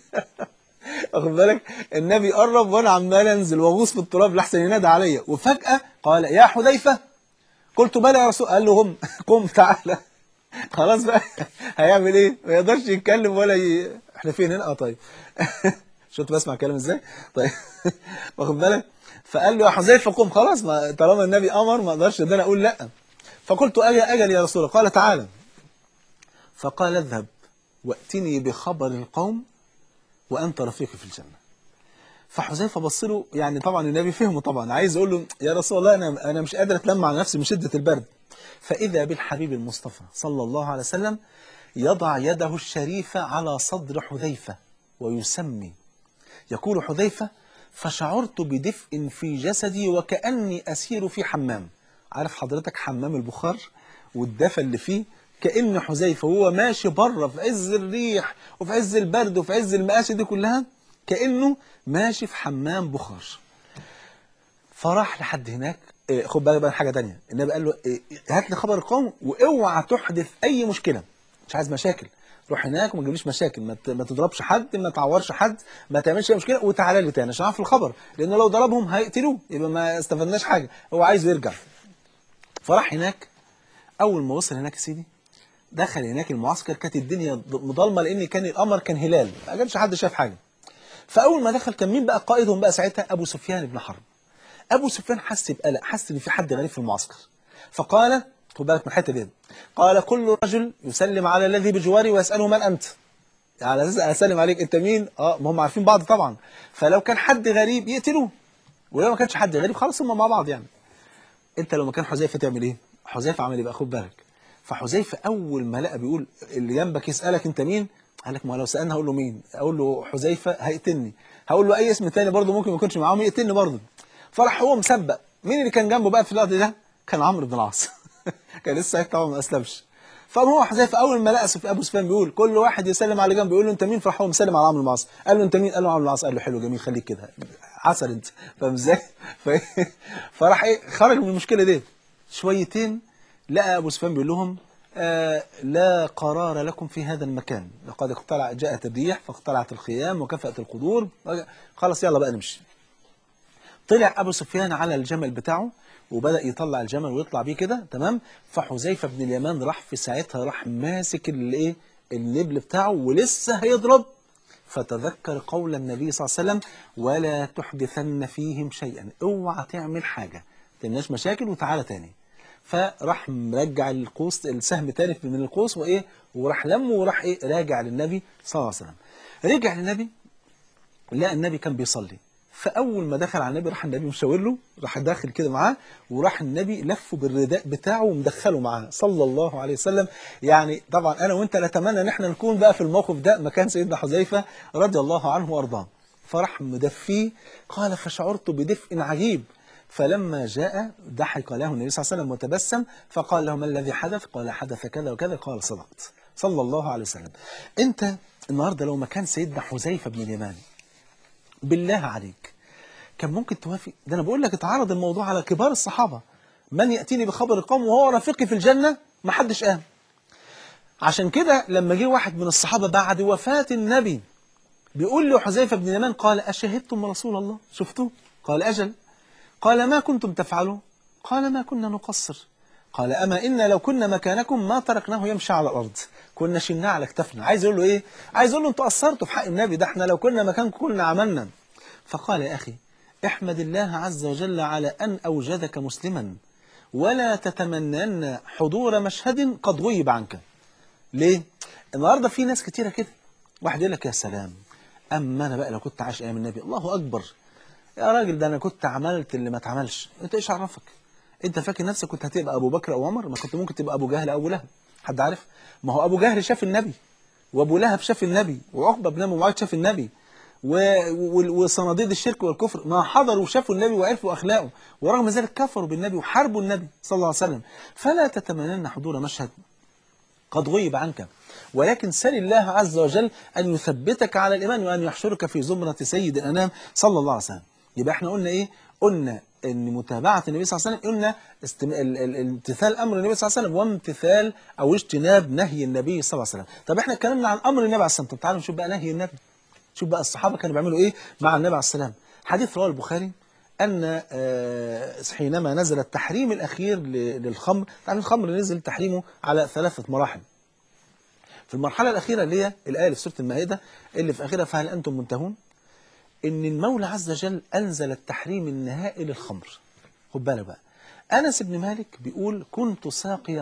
واخد بالك؟ النبي قرب وانا عمال انزل واغوص في التراب لحسن ينادى عليا، وفجاه قال: يا حذيفه. قلت: بلى يا رسول. قال له: قم تعالى. خلاص بقى، هيعمل ايه؟ ما يقدرش يتكلم ولا احنا فين هنا؟ طيب. شفت بسمع كلام ازاي؟ طيب. واخد بالك؟ فقال له: يا حذيفه قم. خلاص، ما طالما النبي امر ما اقدرش ان انا اقول لا. فقلت: اجل يا رسول الله. قال: تعالى. فقال: اذهب واتني بخبر القوم وانت رفيقي في الجنه. فحذيفه بص له، يعني طبعا النبي فهمه، طبعا عايز يقول له: يا رسول الله انا مش قادر اتلم على نفسي من شده البرد. فاذا بالحبيب المصطفى صلى الله عليه وسلم يضع يده الشريفه على صدر حذيفه ويسمي. يقول حذيفه: فشعرت بدفء في جسدي وكاني اسير في حمام. عارف حضرتك حمام البخار والدفى اللي فيه؟ كأن حذيفه وهو ماشي بره في عز الريح وفي عز البرد وفي عز المآسي دي كلها، كأنه ماشي في حمام بخار. فراح لحد هناك. خد بالك بقى حاجه ثانيه، النبي قال له: هات لي خبر القوم واوعى تحدث اي مشكله، مش عايز مشاكل. روح هناك وما تجيبليش مشاكل، ما تضربش حد، ما تعورش حد، ما تعملش اي مشكله، وتعالى لي تاني عشان اعرف الخبر، لان لو ضربهم هيقتلوه يبقى ما استفدناش حاجه، هو عايز يرجع. فراح هناك. اول ما وصل هناك يا سيدي، دخل هناك المعسكر، كانت الدنيا مظلمه لان كان القمر كان هلال، ما كانش حد شاف حاجه. فاول ما دخل كان مين بقى قائدهم بقى ساعتها؟ ابو سفيان بن حرب. ابو سفيان حس بقلق، حس ان في حد غريب في المعسكر. فقال، خد بالك من الحته دي، قال: كل رجل يسلم على الذي بجواري ويساله: من انت؟ على اساس اسلم عليك، انت مين؟ ما هم عارفين بعض طبعا، فلو كان حد غريب يقتلوه، ولو ما كانش حد غريب خلاص هم مع بعض يعني. انت لو مكان حذيفه تعمل ايه؟ حذيفه عمل ايه بقى؟ خد بالك. فحذيفه اول ما لقى بيقول اللي جنبك يسالك انت مين، قال لك: ما لو سالني هقول له مين؟ اقول له حذيفه هيقتلني، هقول له اي اسم تاني برضه ممكن ما يكونش معاهم يقتلني برضه. فراح هو مسبق. مين اللي كان جنبه بقى في الوقت ده؟ كان عمرو بن العاص. كان لسه طبعا ما اسلمش. فهو حذيفه اول ما لقى ابو سفيان بيقول كل واحد يسلم على جنبه، يقول له: انت مين؟ فراح هو مسلم على عمرو بن العاص. قال له: انت مين؟ قال له: عمرو بن العاص. قال له: حلو جميل، خليك كده عسل انت. فاهم ازاي؟ فراح خرج من المشكله دي. شويتين لقى ابو سفيان بيقول لهم: لا قرار لكم في هذا المكان، لقد جاءت الريح فاقتلعت الخيام وكفأت القدور، خلاص يلا بقى نمشي. طلع ابو سفيان على الجمل بتاعه وبدأ يطلع الجمل ويطلع بيه كده، تمام. فحذيفه بن اليمان راح في ساعتها، راح ماسك الايه النبل بتاعه ولسه هيضرب، فتذكر قول النبي صلى الله عليه وسلم: ولا تحدثن فيهم شيئا، اوعى تعمل حاجه تلناش مشاكل وتعالى تاني. فراح مرجع القوس السهم تاني من القوس وايه، وراح لمه وراح ايه راجع للنبي صلى الله عليه وسلم. رجع للنبي لقى النبي كان بيصلي، فاول ما دخل على النبي راح النبي مشاور له، راح داخل كده معاه، وراح النبي لفه بالرداء بتاعه ومدخله معاه صلى الله عليه وسلم. يعني طبعا انا وانت نتمنى ان احنا نكون بقى في الموقف ده مكان سيدنا حذيفه رضي الله عنه وارضاه. فراح مدفيه، قال فشعرت بدفء عجيب. فلما جاء ضحك له النبي صلى الله عليه وسلم وتبسم، فقال له ما الذي حدث؟ قال حدث كذا وكذا. قال صدقت صلى الله عليه وسلم. انت النهارده لو مكان سيدنا حذيفه بن اليمان بالله عليك كان ممكن توافق؟ ده انا بقول لك اتعرض الموضوع على كبار الصحابه، من ياتيني بخبر القوم وهو رفيقي في الجنه، ما حدش قام. عشان كده لما جه واحد من الصحابه بعد وفاه النبي بيقول له حذيفه بن اليمان، قال اشهدتم رسول الله؟ شفتوه؟ قال اجل. قال ما كنتم تفعلون؟ قال ما كنا نقصر. قال اما إنا لو كنا مكانكم ما تركناه يمشي على الارض، كنا شلناه على كتفنا. عايز يقول له ايه؟ عايز يقول له انتوا قصرتوا في حق النبي، ده احنا لو كنا مكانكم كنا عملنا. فقال يا اخي احمد الله عز وجل على ان اوجدك مسلما، ولا تتمنن حضور مشهد قد غيب عنك. ليه؟ النهارده في ناس كتيره كده، واحد يقول لك يا سلام، اما انا بقى لو كنت عايش ايام النبي، الله اكبر يا راجل، ده انا كنت عملت اللي ما اتعملش. انت ايش عرفك؟ انت فاكر نفسك كنت هتبقى ابو بكر او عمر؟ ما كنت ممكن تبقى ابو جهل او ابو لهب. حد عارف؟ ما هو ابو جهل شاف النبي، وابو لهب شاف النبي، وعقبه بن ابي معيط شاف النبي، وصناديد الشرك والكفر ما حضروا وشافوا النبي وعرفوا اخلاقه، ورغم ذلك كفروا بالنبي وحاربوا النبي صلى الله عليه وسلم. فلا تتمنن حضور مشهد قد غيب عنك، ولكن سل الله عز وجل أن يثبتك على الإيمان وأن يحشرك في زمرة سيد الأنام صلى الله عليه وسلم. يبقى احنا قلنا إيه؟ قلنا أن متابعة النبي صلى الله عليه وسلم، قلنا امتثال أمر النبي صلى الله عليه وسلم وامتثال أو اجتناب نهي النبي صلى الله عليه وسلم. طب احنا اتكلمنا عن أمر النبي عليه الصلاة والسلام، طب تعالوا نشوف بقى نهي النبي. شوف بقى الصحابة كانوا بيعملوا إيه مع النبي عليه السلام. حديث رواه البخاري أن حينما نزل التحريم الأخير للخمر، يعني الخمر نزل تحريمه على 3 مراحل. في المرحلة الأخيرة اللي هي الآية اللي في سورة المائدة اللي في آخرها فهل أنتم منتهون، إن المولى عز وجل أنزل التحريم النهائي للخمر. خد بالك بقى، أنس بن مالك بيقول كنت ساقي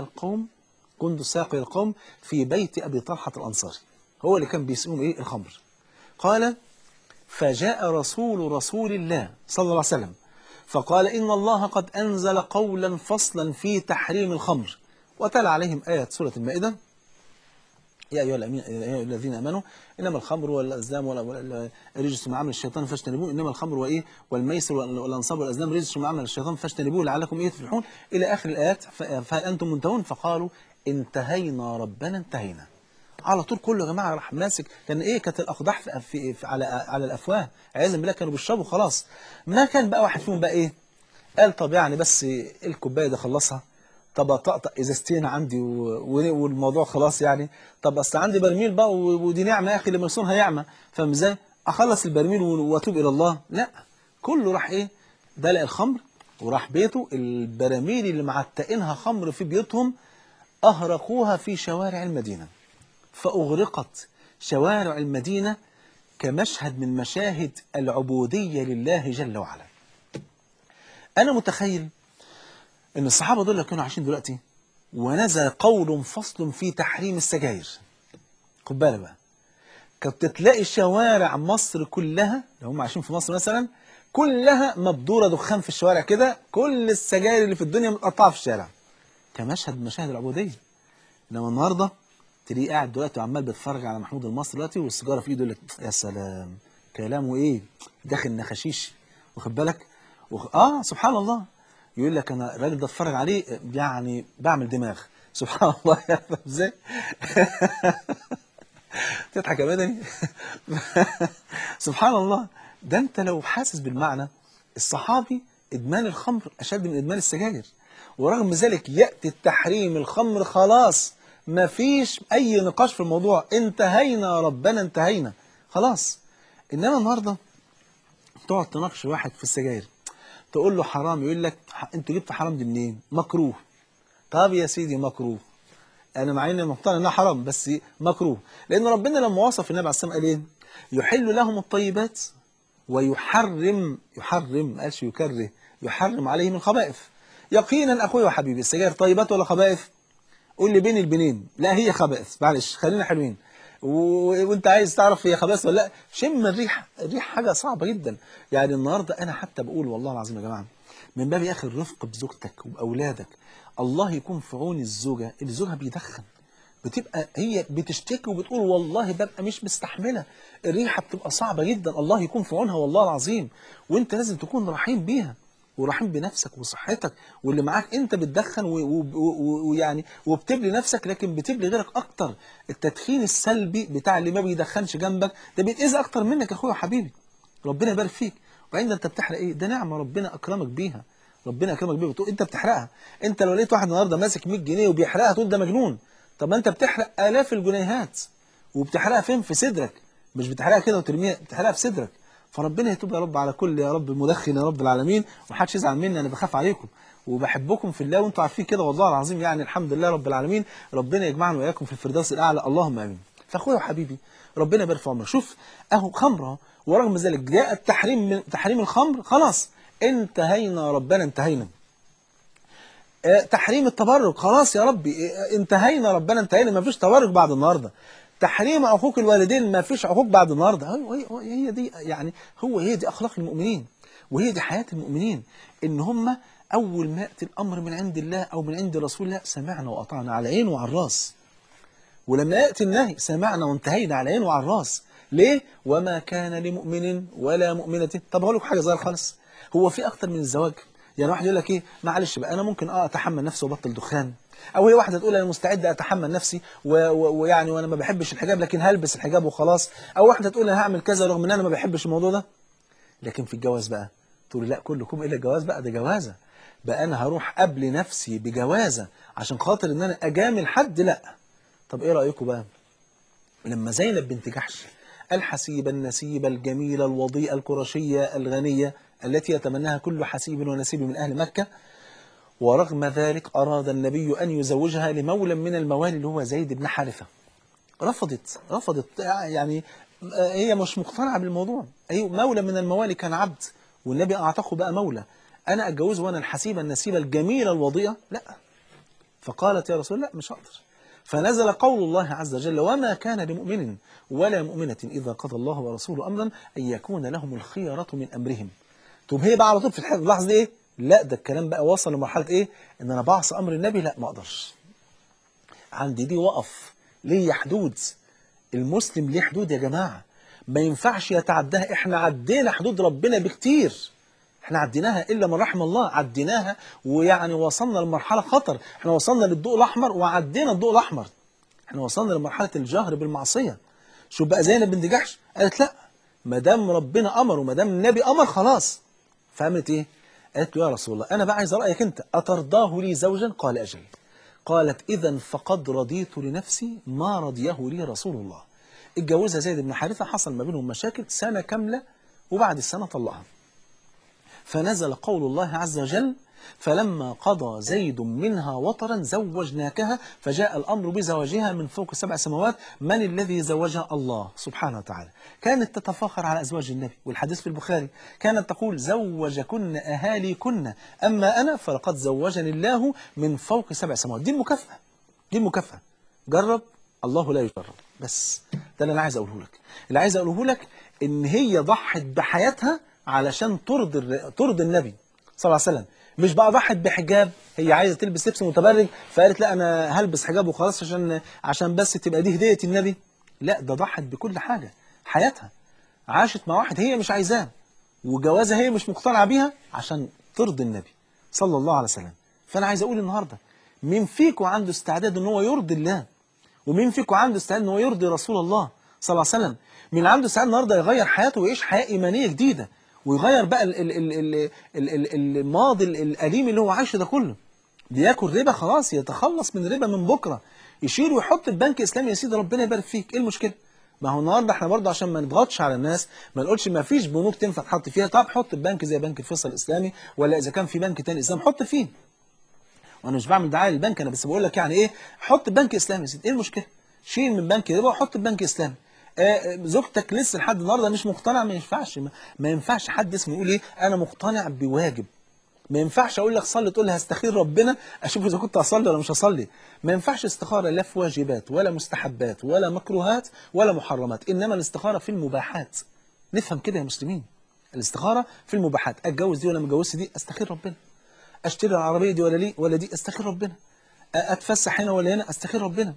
القوم في بيت أبي طلحة الأنصاري، هو اللي كان بيسقيهم إيه؟ الخمر. قال فجاء رسول الله صلى الله عليه وسلم فقال إن الله قد أنزل قولا فصلا في تحريم الخمر، وتلا عليهم آية سورة المائدة يا أيها الذين آمنوا إنما الخمر والأزلام رجس من عمل الشيطان فاجتنبوه، إنما الخمر وإيه والميسر والأنصاب والأزلام رجس من عمل الشيطان فاجتنبوه لعلكم إيه تفلحون إلى آخر الآيات. فهل أنتم منتهون؟ فقالوا انتهينا ربنا انتهينا. على طول كله يا جماعة راح ماسك، كان إيه؟ كانت الأقداح على الأفواه، عياذا بالله كانوا بيشربوا خلاص. ما كان بقى واحد فيهم بقى إيه؟ قال طب يعني بس الكوباية دي خلصها، طب اطقطق ازازتين عندي والموضوع خلاص يعني، طب اصل عندي برميل بقى ودي نعمه يا اخي اللي مرسونها يعمه، فاهم ازاي؟ اخلص البرميل واتوب الى الله؟ لا، كله راح ايه؟ دلق الخمر وراح بيته. البراميل اللي معتقينها خمر في بيوتهم اهرقوها في شوارع المدينه، فاغرقت شوارع المدينه كمشهد من مشاهد العبوديه لله جل وعلا. انا متخيل ان الصحابه دول كانوا عايشين دلوقتي ونزل قول فصل في تحريم السجاير. خد بالك بقى، كنت تلاقي شوارع مصر كلها، لو هم عايشين في مصر مثلا، كلها مبدوره دخان في الشوارع كده، كل السجاير اللي في الدنيا متقطعه في الشارع كمشهد من مشاهد العبوديه. انما النهارده تلاقيه قاعد دلوقتي وعمال بيتفرج على محمود المصري دلوقتي والسيجاره في ايده، يقول لك يا سلام كلامه ايه، داخل نخاشيش، واخد بالك؟ سبحان الله، يقول لك انا الراجل ده اتفرج عليه يعني بعمل دماغ. سبحان الله يا ازاي تضحك يا مدني سبحان الله. ده انت لو حاسس بالمعنى، الصحابي ادمان الخمر اشد من ادمان السجاير، ورغم ذلك ياتي التحريم الخمر خلاص ما فيش اي نقاش في الموضوع، انتهينا ربنا انتهينا خلاص. انما النهارده تقعد تناقش واحد في السجاير تقول له حرام، يقول لك انتوا جبتوا حرام دي منين؟ مكروه. طب يا سيدي مكروه، انا مع اني مقتنع انها حرام بس مكروه، لان ربنا لما وصف النبي عليه الصلاه والسلام قال ايه؟ يحل لهم الطيبات ويحرم، ما قالش يكره، يحرم عليهم الخبائث. يقينا أخوي وحبيبي، السجاير طيبات ولا خبائث؟ قول لي بين البنين. لا هي خبائث، معلش خلينا حلوين. وانت عايز تعرف هي خبائث ولا لا، شم الريحه. الريحه حاجه صعبه جدا. يعني النهارده انا حتى بقول والله العظيم يا جماعه، من باب يا اخي الرفق بزوجتك وباولادك. الله يكون في عون الزوجه اللي زوجها بيدخن، بتبقى هي بتشتكي وبتقول والله ببقى مش مستحمله، الريحه بتبقى صعبه جدا. الله يكون في عونها والله العظيم. وانت لازم تكون رحيم بيها ورحيم بنفسك وصحتك واللي معاك. انت بتدخن ويعني وبتبلي نفسك، لكن بتبلي غيرك اكتر. التدخين السلبي بتاع اللي ما بيدخنش جنبك ده بيتاذى اكتر منك يا اخويا وحبيبي. ربنا يبارك فيك. وبعدين انت بتحرق ايه؟ ده نعمه ربنا اكرمك بيها. ربنا اكرمك بيها انت بتحرقها. انت لو لقيت واحد النهارده ماسك 100 جنيه وبيحرقها تقول ده مجنون. طب ما انت بتحرق آلاف الجنيهات، وبتحرقها فين؟ في صدرك. مش بتحرقها كده وترميها، بتحرقها في صدرك. فربنا يتوب يا رب على كل يا رب مدخن يا رب العالمين. ومحدش يزعل مني، انا بخاف عليكم وبحبكم في الله وانتم عارفين كده والله العظيم. يعني الحمد لله رب العالمين، ربنا يجمعنا واياكم في الفردوس الاعلى، اللهم امين. فاخويا وحبيبي ربنا يبارك في عمرك. شوف اهو خمره، ورغم ذلك جاء التحريم من تحريم الخمر. خلاص انتهينا ربنا، انتهينا. تحريم التبرج، خلاص يا ربي انتهينا ربنا، انتهينا. ما فيش تبرج بعد النهارده. تحريم عقوق الوالدين، ما فيش عقوق بعد النهارده. هي دي يعني، هي دي اخلاق المؤمنين، وهي دي حياه المؤمنين. ان هم اول ما ياتي الامر من عند الله او من عند رسول الله سمعنا واطعنا على العين وعلى الراس. ولما ياتي النهي سمعنا وانتهينا على العين وعلى الراس. ليه؟ وما كان لمؤمن ولا مؤمنه. طب هقول لك حاجه صغيره خالص، هو في اكتر من الزواج؟ يعني واحد يقول لك ايه، معلش بقى انا ممكن اتحمل نفسي وابطل دخان، او هي واحده تقول انا مستعده اتحمل نفسي ويعني وانا ما بحبش الحجاب لكن هلبس الحجاب وخلاص، او واحده تقول انا هعمل كذا رغم ان انا ما بحبش الموضوع ده. لكن في الجواز بقى تقول لا كلكم الا الجواز بقى، ده جوازه بقى، انا هروح قبل نفسي بجوازه عشان خاطر ان انا اجامل حد؟ لا. طب ايه رايكم بقى لما زينب بنت جحش الحسيبة النسيبة الجميلة الوضيئة القرشية الغنية التي يتمناها كل حسيب ونسيب من أهل مكة، ورغم ذلك أراد النبي أن يزوجها لمولى من الموالي اللي هو زيد بن حارثة، رفضت يعني هي مش مقتنعة بالموضوع. أي مولى من الموالي كان عبد والنبي أعتقه بقى مولى، أنا أتجوزه وأنا الحسيبة النسيبة الجميلة الوضيئة؟ لا. فقالت يا رسول الله مش هقدر. فنزل قول الله عز وجل وما كان لمؤمن ولا مؤمنة إذا قضى الله ورسوله أمرا أن يكون لهم الخيرة من أمرهم. طب هي بقى على طول في اللحظة دي إيه؟ لا، ده الكلام بقى وصل لمرحلة إيه؟ إن أنا بعصي أمر النبي، لا ما أقدرش، عندي دي وقف، ليه حدود. المسلم ليه حدود يا جماعة، ما ينفعش يتعداها. إحنا عدينا حدود ربنا بكتير، احنا عديناها الا من رحم الله، عديناها ويعني وصلنا لمرحله خطر. احنا وصلنا للضوء الاحمر وعدينا الضوء الاحمر، احنا وصلنا لمرحله الجهر بالمعصيه. شوف بقى زينب بنت جحش قالت لا، ما دام ربنا امر وما دام النبي امر خلاص. فهمت ايه؟ قالت له يا رسول الله انا بقى عايز رايك انت، اترضاه لي زوجا؟ قال اجل. قالت اذا فقد رضيت لنفسي ما رضيه لي رسول الله. اتجوزها زيد بن حارثه، حصل ما بينهم مشاكل سنه كامله، وبعد السنه طلقها. فنزل قول الله عز وجل فلما قضى زيد منها وطرا زوجناكها، فجاء الأمر بزواجها من فوق 7 سماوات. من الذي زوجها؟ الله سبحانه وتعالى. كانت تتفاخر على أزواج النبي، والحديث في البخاري كانت تقول زوجكن أهاليكن، أما أنا فلقد زوجني الله من فوق 7 سماوات. دي المكافأة، دي المكافأة. جرب، الله لا يجرب. بس ده اللي أنا عايز أقوله لك. اللي عايز أقوله لك إن هي ضحت بحياتها علشان ترضي النبي صلى الله عليه وسلم. مش بقى ضحت بحجاب، هي عايزه تلبس لبس متبرج فقالت لا انا هلبس حجاب وخلاص عشان بس تبقى دي هديه النبي. لا، ده ضحت بكل حاجه، حياتها عاشت مع واحد هي مش عايزاه، وجوازها هي مش مقتنعه بيها عشان ترضي النبي صلى الله عليه وسلم. فانا عايز اقول النهارده مين فيكم عنده استعداد ان هو يرضي الله؟ ومين فيكم عنده استعداد ان هو يرضي رسول الله صلى الله عليه وسلم؟ مين عنده استعداد النهارده يغير حياته ويعيش حياه ايمانيه جديده، ويغير بقى الماضي الأليم اللي هو عايشه ده كله؟ بياكل ربا خلاص يتخلص من الربا من بكره، يشيل ويحط في بنك اسلامي. يا سيدي ربنا يبارك فيك، ايه المشكله؟ ما هو النهارده احنا برضه عشان ما نضغطش على الناس ما نقولش ما فيش بنوك تنفع تحط فيها. طب حط في بنك زي بنك الفيصل الاسلامي، ولا اذا كان في بنك تاني اسلامي حط فيه. وانا مش بعمل دعايه للبنك، انا بس بقول لك يعني ايه، حط بنك اسلامي يا سيدي، ايه المشكله؟ شيل من بنك ربا وحط في بنك اسلامي. زوجتك لسه لحد النهارده مش مقتنع، ما ينفعش، ما ينفعش حد اسمه يقول ايه انا مقتنع بواجب. ما ينفعش اقول لك صلي تقول لي هستخير ربنا اشوف اذا كنت هصلي ولا مش هصلي. ما ينفعش استخاره لا في واجبات ولا مستحبات ولا مكروهات ولا محرمات، انما الاستخاره في المباحات. نفهم كده يا مسلمين، الاستخاره في المباحات. اتجوز دي ولا ما اتجوزش دي استخير ربنا. اشتري العربيه دي ولا ليه ولا دي استخير ربنا. اتفسح هنا ولا هنا استخير ربنا.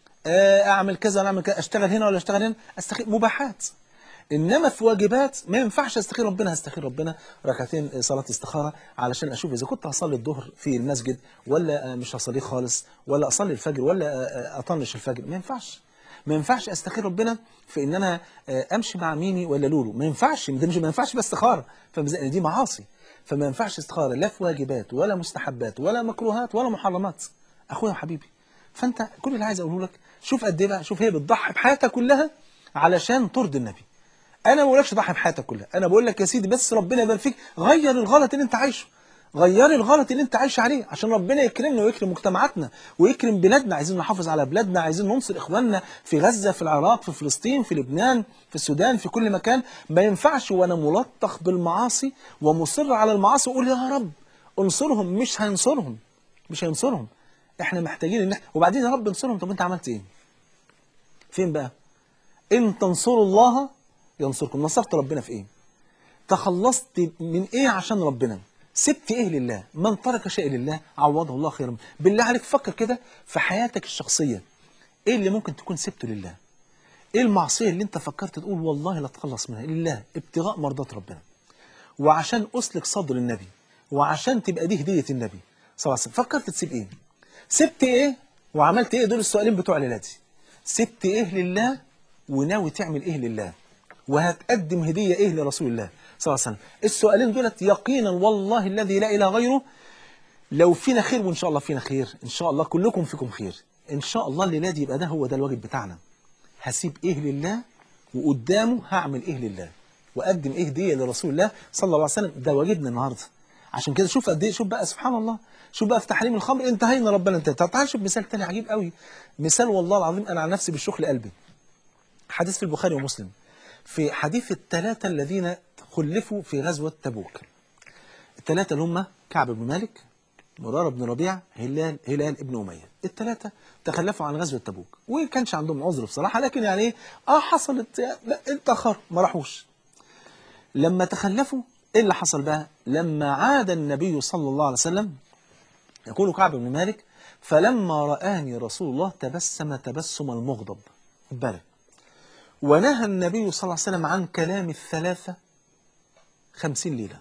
اعمل كذا ولا اعمل كذا، اشتغل هنا ولا اشتغل هنا استخير. مباحات. انما في واجبات ما ينفعش استخير ربنا. هستخير ربنا ركعتين صلاه استخاره علشان اشوف اذا كنت هصلي الظهر في المسجد ولا مش هصليه خالص، ولا اصلي الفجر ولا اطنش الفجر. ما ينفعش. ما ينفعش استخير ربنا في ان انا امشي مع ميمي ولا لولو. ما ينفعش. ما ينفعش باستخاره، فدي معاصي. فما ينفعش استخاره لا في واجبات ولا مستحبات ولا مكروهات ولا محرمات. اخويا وحبيبي، فانت كل اللي عايز اقوله لك شوف قد ايه بقى، شوف هي بتضحي بحياتها كلها علشان ترضي النبي. انا ما بقولكش ضحي بحياتك كلها، انا بقول لك يا سيدي بس ربنا يبارك فيك، غير الغلط اللي انت عايشه، غير الغلط اللي انت عايش عليه عشان ربنا يكرمنا ويكرم مجتمعاتنا ويكرم بلادنا. عايزين نحافظ على بلادنا، عايزين ننصر اخواننا في غزة، في العراق، في فلسطين، في لبنان، في السودان، في كل مكان. ما ينفعش وانا ملطخ بالمعاصي ومصر على المعاصي واقول يا رب انصرهم. مش هينصرهم، مش هينصرهم. احنا محتاجين ان وبعدين يا رب انصرهم. طب انت عملت ايه؟ فين بقى؟ ان تنصروا الله ينصركم. نصرت ربنا في ايه؟ تخلصت من ايه عشان ربنا؟ سبت ايه لله؟ من ترك شيء لله عوضه الله خيرا. بالله عليك فكر كده في حياتك الشخصية، ايه اللي ممكن تكون سبته لله؟ ايه المعصية اللي انت فكرت تقول والله لا اتخلص منها لله ابتغاء مرضات ربنا وعشان اسلك صدر النبي وعشان تبقى دي هدية النبي صلى الله عليه وسلم؟ فكرت تسيب ايه؟ سبت ايه وعملت ايه؟ دول السؤالين بتوع ليلاتي. سبت ايه لله وناوي تعمل ايه لله؟ وهتقدم هدية ايه لرسول الله صلى الله عليه وسلم؟ السؤالين دولت يقينا والله الذي لا اله غيره لو فينا خير، وان شاء الله فينا خير، ان شاء الله كلكم فيكم خير ان شاء الله الليله دي، يبقى ده هو ده الواجب بتاعنا. هسيب ايه لله وقدامه هعمل ايه لله واقدم ايه هديه لرسول الله صلى الله عليه وسلم. ده واجبنا النهارده. عشان كده شوف قد ايه، شوف بقى سبحان الله، شوف بقى في تحريم الخمر انتهينا ربنا انتهى. تعال شوف مثال تاني عجيب قوي، مثال والله العظيم انا عن نفسي بالشوق لقلبي. حديث في البخاري ومسلم، في حديث الثلاثة الذين خلفوا في غزوة تبوك. الثلاثة اللي هم كعب بن مالك، مرارة بن ربيع، هلال ابن أمية. الثلاثة تخلفوا عن غزوة تبوك وما كانش عندهم عذر بصراحة، لكن يعني ايه حصلت اتأخر ما راحوش. لما تخلفوا ايه اللي حصل بقى؟ لما عاد النبي صلى الله عليه وسلم، يقول كعب بن مالك فلما رآني رسول الله تبسم تبسم المغضب. خد بالك، ونهى النبي صلى الله عليه وسلم عن كلام الثلاثة 50 ليلة.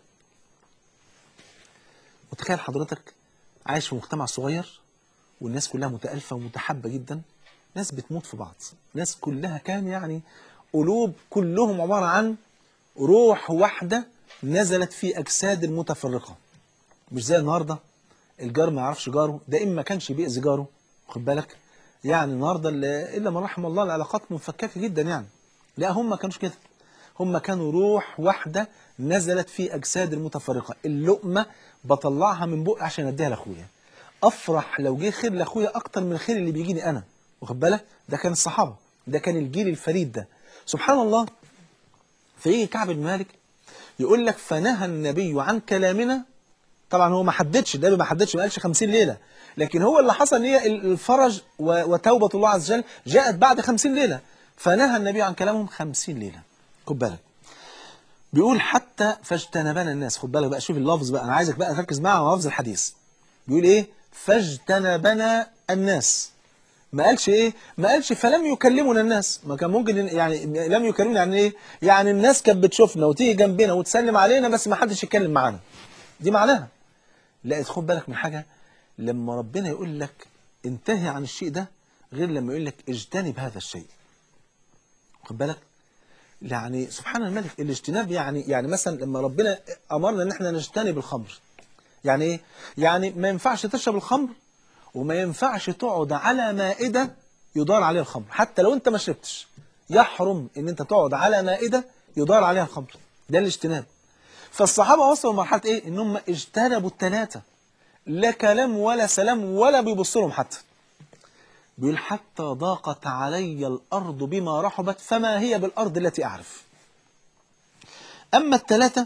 متخيل حضرتك عايش في مجتمع صغير والناس كلها متألفة ومتحبة جدا، ناس بتموت في بعض، ناس كلها كان يعني قلوب كلهم عبارة عن روح واحدة نزلت في أجساد المتفرقة. مش زي النهاردة الجار ما يعرفش جاره، ده إما كانش بيأذي جاره. خد بالك، يعني النهاردة إلا من رحم الله العلاقات منفككة جدا يعني. لا هم ما كانوش كده، هم كانوا روح واحدة نزلت في أجساد المتفرقة. اللقمة بطلعها من بقى عشان أديها لأخويا، أفرح لو جه خير لأخويا أكتر من الخير اللي بيجيني أنا. واخد بالك، ده كان الصحابة، ده كان الجيل الفريد ده سبحان الله. فيجي كعب بن مالك يقول لك فنهى النبي عن كلامنا. طبعا هو ما حددش، النبي ما حددش، ما قالش 50 ليلة، لكن هو اللي حصل ان هي الفرج وتوبة الله عز وجل جاءت بعد 50 ليلة، فنهى النبي عن كلامهم 50 ليلة. خد بالك، بيقول حتى فاجتنبنا الناس. خد بالك بقى، شوف اللفظ بقى، انا عايزك بقى تركز معايا على لفظ الحديث. بيقول ايه؟ فاجتنبنا الناس. ما قالش ايه؟ ما قالش فلم يكلمنا الناس. ما كان ممكن يعني لم يكلمنا يعني ايه؟ يعني الناس كانت بتشوفنا وتيجي جنبنا وتسلم علينا بس ما حدش يتكلم معانا، دي معناها. لا خد بالك من حاجة، لما ربنا يقول لك انتهي عن الشيء ده غير لما يقول لك اجتنب هذا الشيء. خد بالك، يعني سبحان الملك الاجتناب يعني مثلا لما ربنا أمرنا ان احنا نجتنب الخمر، يعني ايه؟ يعني ما ينفعش تشرب الخمر وما ينفعش تقعد على مائدة يدار عليها الخمر. حتى لو انت ما شربتش يحرم ان انت تقعد على مائدة يدار عليها الخمر. ده الاجتناب. فالصحابة وصلوا لمرحلة ايه؟ ان هم اجتنبوا الثلاثة، لا كلام ولا سلام ولا بيبص لهم حتى. بيقول حتى ضاقت علي الأرض بما رحبت فما هي بالأرض التي أعرف. أما الثلاثة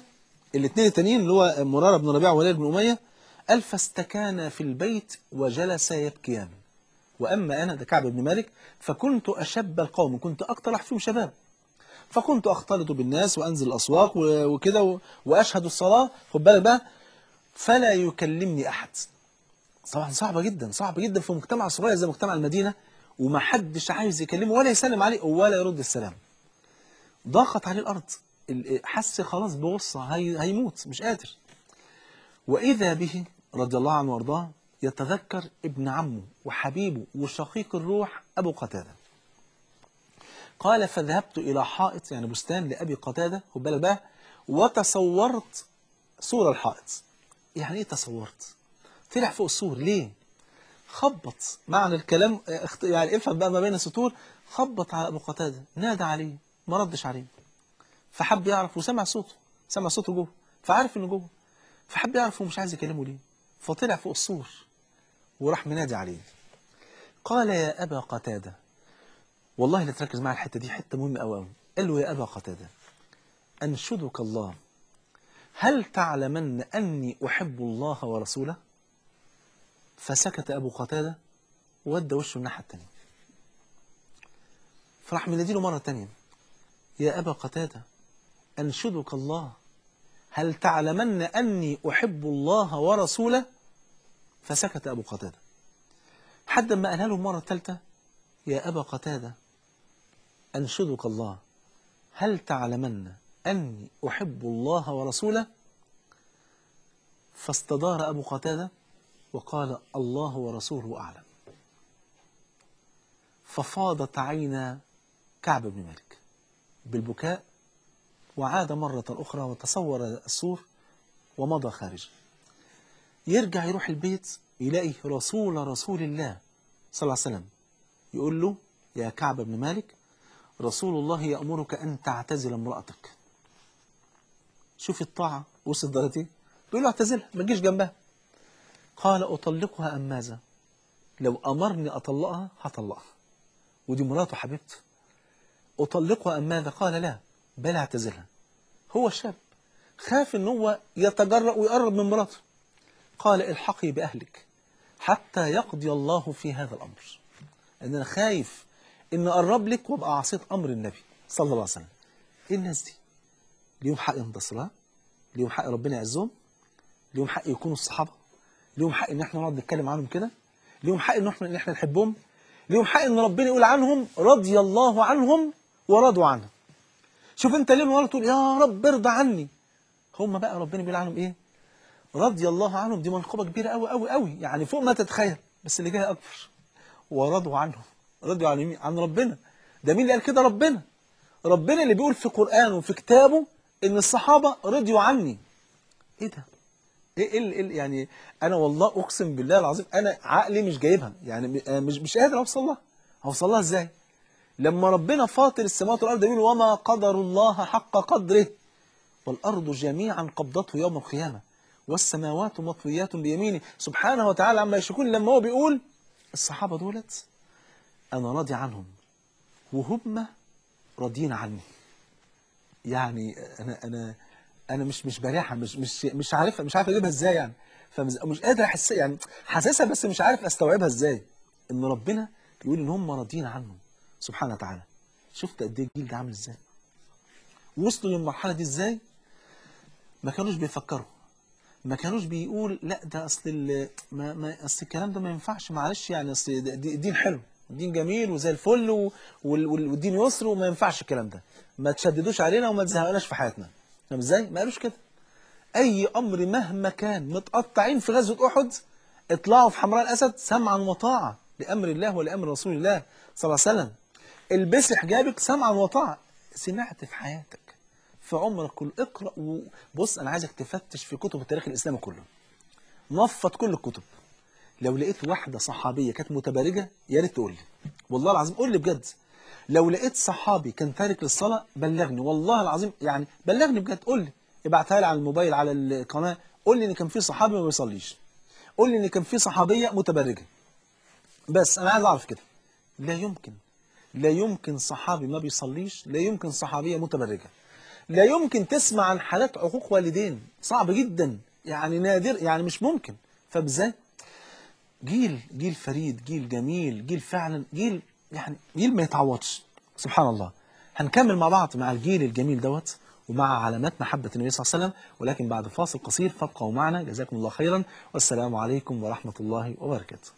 الاثنين التانيين اللي هو مرارة بن ربيعة ووليد بن أمية، قال فاستكانا في البيت وجلسا يبكيان. وأما أنا، ده كعب بن مالك، فكنت أشب القوم، كنت أكتر واحد فيهم شباب، فكنت أختلط بالناس وأنزل الأسواق وكده وأشهد الصلاة، خد بالك بقى، فلا يكلمني أحد. طبعا صعبة جدا، صعبة جدا في مجتمع صغير زي مجتمع المدينة، وما حدش عايز يكلمه ولا يسلم عليه ولا يرد السلام. ضاقت عليه الأرض، حس خلاص بغصة هيموت مش قادر. وإذا به رضي الله عنه وارضاه يتذكر ابن عمه وحبيبه وشقيق الروح أبو قتادة. قال فذهبت إلى حائط، يعني بستان لأبي قتادة، خد بالك بقى، وتصورت سور الحائط. يعني إيه تصورت؟ طلع فوق السور ليه؟ خبط، معنى الكلام يعني افهم بقى ما بين السطور، خبط على أبو قتادة، نادى عليه، ما ردش عليه، فحب يعرف وسمع صوته، سمع صوته جوه، فعارف إنه جوه، فحب يعرف هو مش عايز يكلمه ليه، فطلع فوق السور وراح منادي عليه. قال يا أبا قتادة، والله لا تركز معي الحتة دي، حتة مهمة أوي أوي. قال له يا أبا قتادة أنشدك الله، هل تعلمن أني أحب الله ورسوله؟ فسكت أبو قتادة وودى وشه الناحية التانية. فراح مناديله مرة تانية، يا أبا قتادة أنشدك الله، هل تعلمن أني أحب الله ورسوله؟ فسكت أبو قتادة، حتى ما قالها له مرة ثالثة، يا أبا قتادة أنشدك الله، هل تعلمن أني أحب الله ورسوله؟ فاستدار أبو قتادة وقال الله ورسوله أعلم. ففاضت عينا كعب بن مالك بالبكاء، وعاد مرة أخرى وتصور السور ومضى خارجا. يرجع يروح البيت يلاقي رسول الله صلى الله عليه وسلم يقول له يا كعب بن مالك، رسول الله يأمرك أن تعتزل امرأتك. شوف الطاعة وصل درجتي، بيقول له اعتزلها ما تجيش جنبها. قال أطلقها أم ماذا؟ لو أمرني أطلقها هطلقها، ودي مراته حبيبته. أطلقها أم ماذا؟ قال لا بل اعتزلها. هو شاب خاف ان هو يتجرأ ويقرب من مراته. قال الحقي بأهلك حتى يقضي الله في هذا الأمر، ان انا خايف ان اقرب لك وابقى عصيت امر النبي صلى الله عليه وسلم. ايه الناس دي؟ ليهم حق ينتصرها، ليهم حق ربنا يعزهم، ليهم حق يكونوا الصحابه، ليهم حق ان احنا نقعد نتكلم عنهم كده، ليهم حق ان احنا نحبهم، ليهم حق ان ربنا يقول عنهم رضي الله عنهم ورضوا عنه. شوف انت ليه مرة تقول يا رب ارضى عني، هم بقى ربنا بيقول عنهم ايه؟ رضي الله عنهم. دي منقبه كبيره قوي قوي قوي، يعني فوق ما تتخيل، بس اللي جاي اكبر. ورضوا عنهم، رضوا عن مين؟ عن ربنا. ده مين اللي قال كده؟ ربنا. ربنا اللي بيقول في قرآنه وفي كتابه ان الصحابه رضيوا عني. ايه ده؟ يعني انا والله اقسم بالله العظيم انا عقلي مش جايبها، يعني مش قادر اوصل لها ازاي؟ لما ربنا فاطر السماوات والارض يقول وما قدر الله حق قدره، والارض جميعا قبضته يوم القيامه والسماوات مطويات بيمينه سبحانه وتعالى عما يشركون. لما هو بيقول الصحابه دولت انا راضي عنهم وهم راضيين عني، يعني انا مش بارحها، مش عارف اجيبها ازاي، يعني فمش قادر احس، يعني حاسسها بس مش عارف استوعبها ازاي، ان ربنا يقول ان هم راضيين عنه سبحانه وتعالى. شفت قد ايه الجيل ده عامل ازاي؟ وصلوا للمرحله دي ازاي؟ ما كانوش بيفكروا، ما كانوش بيقول لا ده اصل الكلام ده ما ينفعش، معلش يعني اصل دين حلو، الدين جميل وزي الفل والدين يسر وما ينفعش الكلام ده، ما تشددوش علينا وما تزهقناش في حياتنا. فاهم ازاي؟ ما قالوش كده. اي امر مهما كان، متقطعين في غزوه احد اطلعوا في حمراء الاسد سمعا وطاعه لامر الله ولامر رسول الله صلى الله عليه وسلم. البسي حجابك سمعا وطاعه. سمعت في حياتك في عمرك كله، اقرا بص انا عايزك تفتش في كتب التاريخ الاسلامي كله، نفض كل الكتب. لو لقيت واحده صحابيه كانت متبرجه يا ريت تقول لي، والله العظيم قول لي بجد. لو لقيت صحابي كان تارك للصلاه بلغني، والله العظيم يعني بلغني بجد، قول لي، ابعتها لي على الموبايل على القناه، قول لي ان كان في صحابي ما بيصليش، قول لي ان كان في صحابيه متبرجه، بس انا عايز اعرف كده. لا يمكن، لا يمكن صحابي ما بيصليش، لا يمكن صحابيه متبرجه، لا يمكن تسمع عن حالات عقوق والدين، صعب جدا، يعني نادر، يعني مش ممكن. فبالذات جيل فريد، جيل جميل، جيل فعلا، جيل يعني جيل ما يتعوضش. سبحان الله. هنكمل مع بعض مع الجيل الجميل دوت ومع علامات محبة النبي صلى الله عليه وسلم، ولكن بعد فاصل قصير، فابقوا معنا. جزاكم الله خيرا، والسلام عليكم ورحمة الله وبركاته.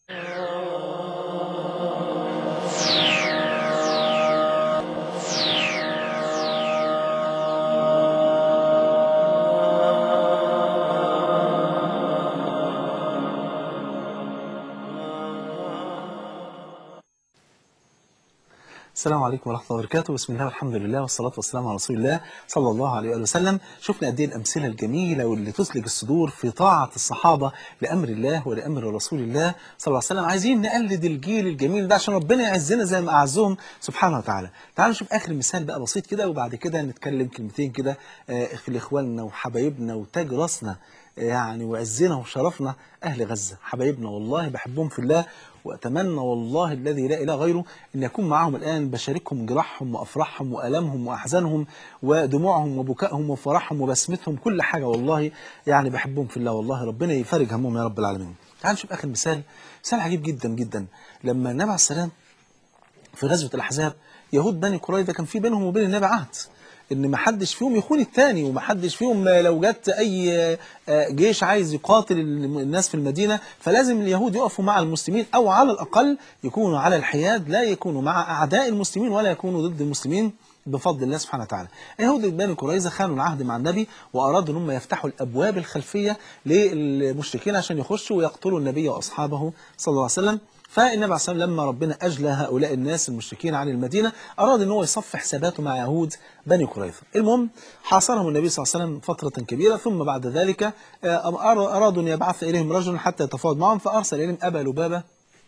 السلام عليكم ورحمة الله وبركاته. بسم الله والحمد لله والصلاة والسلام على رسول الله صلى الله عليه وآله وسلم. شفنا قد ايه الأمثلة الجميلة واللي تسلج الصدور في طاعة الصحابة لأمر الله ولأمر رسول الله صلى الله عليه وسلم. عايزين نقلد الجيل الجميل ده عشان ربنا يعزنا زي ما أعزهم سبحانه وتعالى. تعالوا نشوف آخر مثال بقى بسيط كده، وبعد كده نتكلم كلمتين كده في إخواننا وحبايبنا وتاج راسنا يعني وعزنا وشرفنا، أهل غزة حبايبنا، والله بحبهم في الله، وأتمنى والله الذي لا إله غيره أن يكون معهم الآن، بشاركهم جراحهم وأفراحهم وألمهم وأحزانهم ودموعهم وبكائهم وفرحهم وبسمتهم، كل حاجة والله يعني بحبهم في الله، والله ربنا يفرج همهم يا رب العالمين. تعال نشوف آخر مثال عجيب جدا جدا. لما النبي عليه السلام في غزوة الأحزاب، يهود بني قريظة كان في بينهم وبين النبي عهد ان ما حدش فيهم يخون الثاني، وما حدش فيهم لو جت اي جيش عايز يقاتل الناس في المدينة فلازم اليهود يقفوا مع المسلمين، او على الاقل يكونوا على الحياد، لا يكونوا مع اعداء المسلمين ولا يكونوا ضد المسلمين بفضل الله سبحانه وتعالى. يهود بني قريظة خانوا العهد مع النبي وارادوا ان هم يفتحوا الابواب الخلفيه للمشركين عشان يخشوا ويقتلوا النبي واصحابه صلى الله عليه وسلم. فالنبي عليه الصلاة والسلام لما ربنا أجلى هؤلاء الناس المشركين عن المدينة أراد أن هو يصفي حساباته مع يهود بني قريظة. المهم حاصرهم النبي صلى الله عليه وسلم فترة كبيرة، ثم بعد ذلك أرادوا أن يبعث إليهم رجلا حتى يتفاوض معهم، فأرسل إليهم أبا لبابة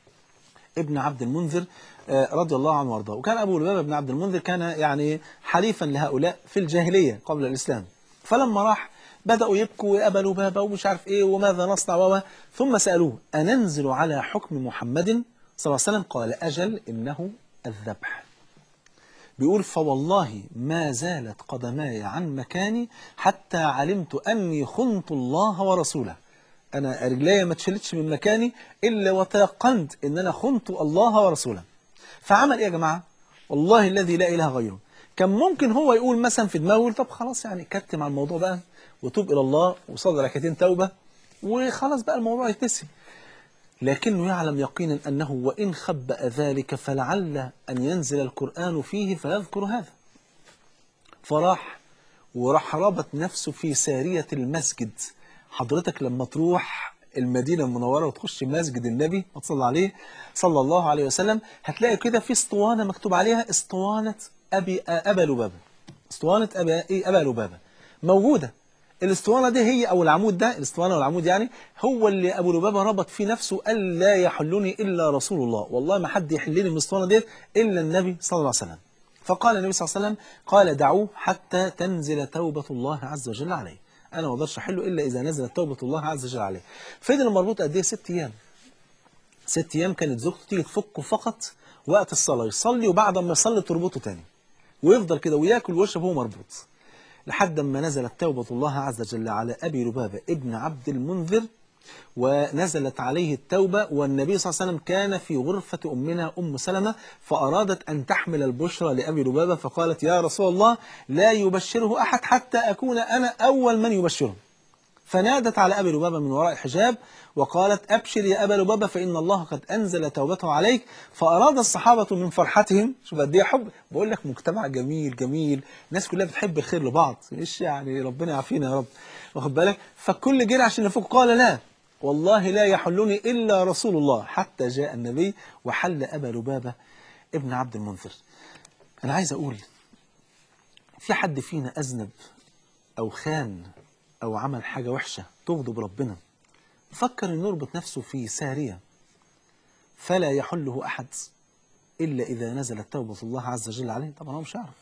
ابن عبد المنذر رضي الله عنه وارضاه. وكان أبو لبابة بن عبد المنذر كان يعني حليفا لهؤلاء في الجاهلية قبل الإسلام. فلما راح بدأوا يبكوا يا أبا لبابة ومش عارف إيه وماذا نصنع ثم سألوه أننزل على حكم محمد صلى الله عليه وسلم؟ قال أجل إنه الذبح. بيقول فوالله ما زالت قدماي عن مكاني حتى علمت أني خنت الله ورسوله. أنا رجلي ما تشلتش من مكاني إلا وتيقنت إن أنا خنت الله ورسوله. فعمل إيه يا جماعة؟ والله الذي لا إله غيره، كان ممكن هو يقول مثلا في دماغه طب خلاص يعني كتم على الموضوع بقى وتوب إلى الله وصلي ركعتين توبة وخلاص بقى الموضوع يتسم، لكنه يعلم يقينا أنه وإن خبأ ذلك فلعل أن ينزل القرآن فيه فيذكر هذا. وراح ربط نفسه في سارية المسجد. حضرتك لما تروح المدينة المنورة وتخش مسجد النبي صلى عليه صلى الله عليه وسلم هتلاقي كده في اسطوانة مكتوب عليها اسطوانة أبا لبابة. اسطوانة أبا لبابة موجودة. الاسطوانة دي هي أو العمود ده، الاسطوانة والعمود يعني هو اللي أبو لبابة ربط فيه نفسه، قال لا يحلني إلا رسول الله، والله ما حد يحلني من الاسطوانة دي إلا النبي صلى الله عليه وسلم. فقال النبي صلى الله عليه وسلم قال دعوه حتى تنزل توبة الله عز وجل عليه، أنا ما اقدرش أحله إلا إذا نزلت توبة الله عز وجل عليه. فضل مربوط قد إيه؟ 6 أيام. 6 أيام كانت زوجته تيجي تفكه فقط وقت الصلاة، يصلي وبعد ما يصلي تربطه تاني ويفضل كده وياكل ويشرب وهو مربوط لحد ما نزلت توبة الله عز وجل على أبي لبابة ابن عبد المنذر، ونزلت عليه التوبة. والنبي صلى الله عليه وسلم كان في غرفة أمنا أم سلمة، فأرادت أن تحمل البشرى لأبي لبابة فقالت يا رسول الله لا يبشره أحد حتى أكون أنا أول من يبشره. فنادت على أبي لبابة من وراء الحجاب وقالت أبشر يا أبا لبابة فإن الله قد أنزل توبته عليك. فأراد الصحابة من فرحتهم، شوف قد ايه حب، بقول لك مجتمع جميل جميل، الناس كلها بتحب الخير لبعض، مش يعني ربنا يعافينا يا رب، واخد بالك؟ فالكل جري عشان يفوق، قال لا والله لا يحلني إلا رسول الله، حتى جاء النبي وحل أبا لبابة ابن عبد المنذر. أنا عايز أقول في حد فينا أذنب أو خان أو عمل حاجة وحشة تغضب ربنا، فكر أن يربط نفسه في سارية فلا يحله أحد إلا إذا نزلت توبة الله عز وجل عليه؟ طبعا هو مش عارف.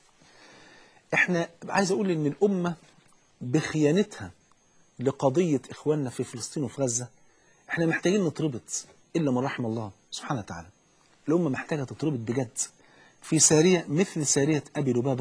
إحنا عايز أقول إن الأمة بخيانتها لقضية إخواننا في فلسطين وفي غزة إحنا محتاجين نتربط إلا من رحم الله سبحانه وتعالى. الأمة محتاجة تتربط بجد في سارية مثل سارية أبي لبابة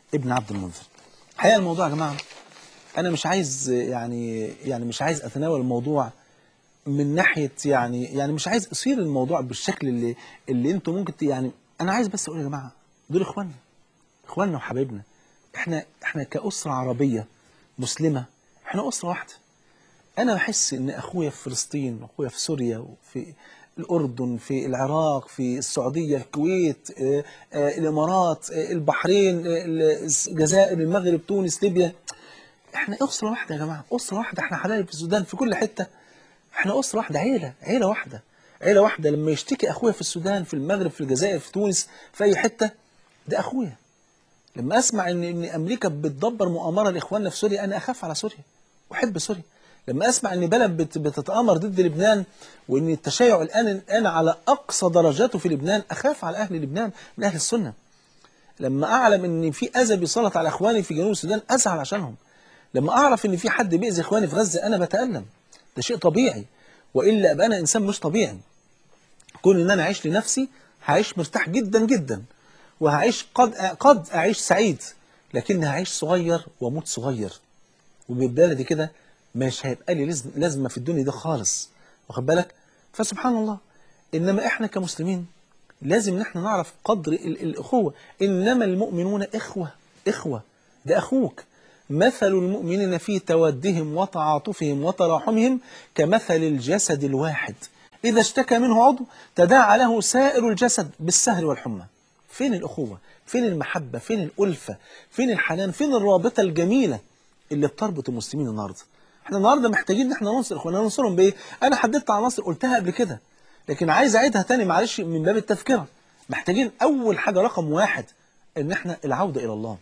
ابن عبد المنذر. الحقيقة الموضوع يا جماعة أنا مش عايز يعني مش عايز أتناول الموضوع من ناحية يعني مش عايز أصير الموضوع بالشكل اللي أنتم ممكن يعني أنا عايز بس أقول يا جماعة دول إخواننا وحبايبنا. إحنا كأسرة عربية مسلمة، إحنا أسرة واحدة. أنا بحس إن أخويا في فلسطين وأخويا في سوريا وفي الأردن، في العراق، في السعودية، الكويت، الإمارات، البحرين، الجزائر، المغرب، تونس، ليبيا، إحنا أسرة واحدة يا جماعة، أسرة واحدة. إحنا حبايب في السودان، في كل حتة. إحنا أسرة واحدة، عيلة واحدة، عيلة واحدة. لما يشتكي أخويا في السودان، في المغرب، في الجزائر، في تونس، في أي حتة، ده أخويا. لما أسمع إن أمريكا بتدبر مؤامرة لإخواننا في سوريا، أنا أخاف على سوريا وأحب سوريا. لما أسمع إن بلد بتتآمر ضد لبنان، وإن التشيع الآن على أقصى درجاته في لبنان، أخاف على أهل لبنان من أهل السنة. لما أعلم إن في أذى بيسلط على إخواني في جنوب السودان، أزعل عشانهم. لما أعرف إن في حد بيأذي إخواني في غزة، أنا بتألم. ده شيء طبيعي، وإلا أبقى أنا إنسان مش طبيعي. كون إن أنا أعيش لنفسي، هعيش مرتاح جدا جدا، وهعيش قد أعيش سعيد، لكن هعيش صغير وأموت صغير. وبالبلدي كده مش هيبقى لي لازمة في الدنيا دي خالص، واخد بالك؟ فسبحان الله. إنما إحنا كمسلمين لازم نحن نعرف قدر الأخوة. إنما المؤمنون إخوة. ده أخوك. مثل المؤمنين في تودهم وتعاطفهم وتراحمهم كمثل الجسد الواحد إذا اشتكى منه عضو تداعى له سائر الجسد بالسهر والحمى. فين الأخوة؟ فين المحبة؟ فين الألفة؟ فين الحنان؟ فين الرابطة الجميلة اللي بتربط المسلمين النهارده؟ احنا النهارده محتاجين ان احنا ننصر اخواننا. ننصرهم بايه؟ انا حددت عناصر قلتها قبل كده، لكن عايز اعيدها تاني معلش من باب التذكره. محتاجين اول حاجه رقم واحد ان احنا العوده الى الله،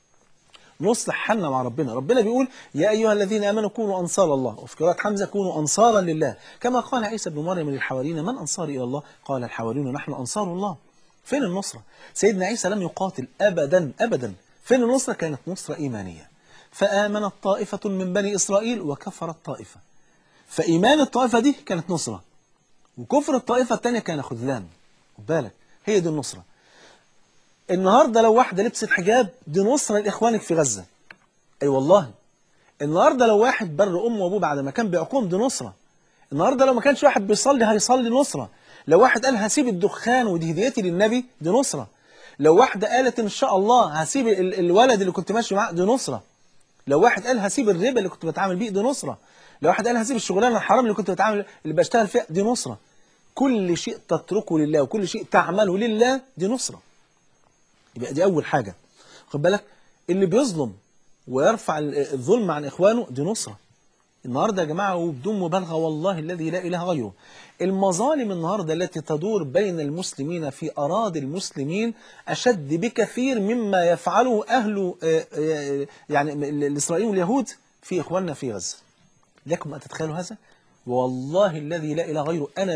نصلح حالنا مع ربنا. ربنا بيقول يا ايها الذين امنوا كونوا انصار الله، وفي قراءه حمزه كونوا انصارا لله، كما قال عيسى ابن مريم للحواريين من انصاري الى الله؟ قال الحواريون نحن انصار الله. فين النصره؟ سيدنا عيسى لم يقاتل ابدا ابدا. فين النصره؟ كانت نصره ايمانيه. فآمنت طائفة من بني إسرائيل وكفرت طائفة. فإيمان الطائفة دي كانت نصرة، وكفر الطائفة الثانية كان خذلان. خد بالك، هي دي النصرة. النهاردة لو واحدة لبست حجاب، دي نصرة لإخوانك في غزة. أي والله. النهاردة لو واحد بر أمه وأبوه بعد ما كان بيعقوم، دي نصرة. النهاردة لو ما كانش واحد بيصلي، هيصلي، نصرة. لو واحد قال هسيب الدخان ودي هديتي للنبي، دي نصرة. لو واحدة قالت إن شاء الله هسيب الولد اللي كنت ماشي معاه، دي نصرة. لو واحد قال هسيب الربا اللي كنت بتعامل بيه، دي نصرة. لو واحد قال هسيب الشغلانه الحرام اللي كنت بتعامل اللي بشتغل فيها، دي نصرة. كل شيء تتركه لله وكل شيء تعمله لله، دي نصرة. يبقى دي أول حاجة. خد بالك، اللي بيظلم ويرفع الظلم عن إخوانه، دي نصرة. النهاردة يا جماعة وبدون مبالغة والله الذي لا إله غيره، المظالم النهاردة التي تدور بين المسلمين في أراضي المسلمين أشد بكثير مما يفعله أهل يعني الإسرائيليين واليهود في إخواننا في غزة. لكم أن تتخيلوا هذا؟ والله الذي لا إله غيره أنا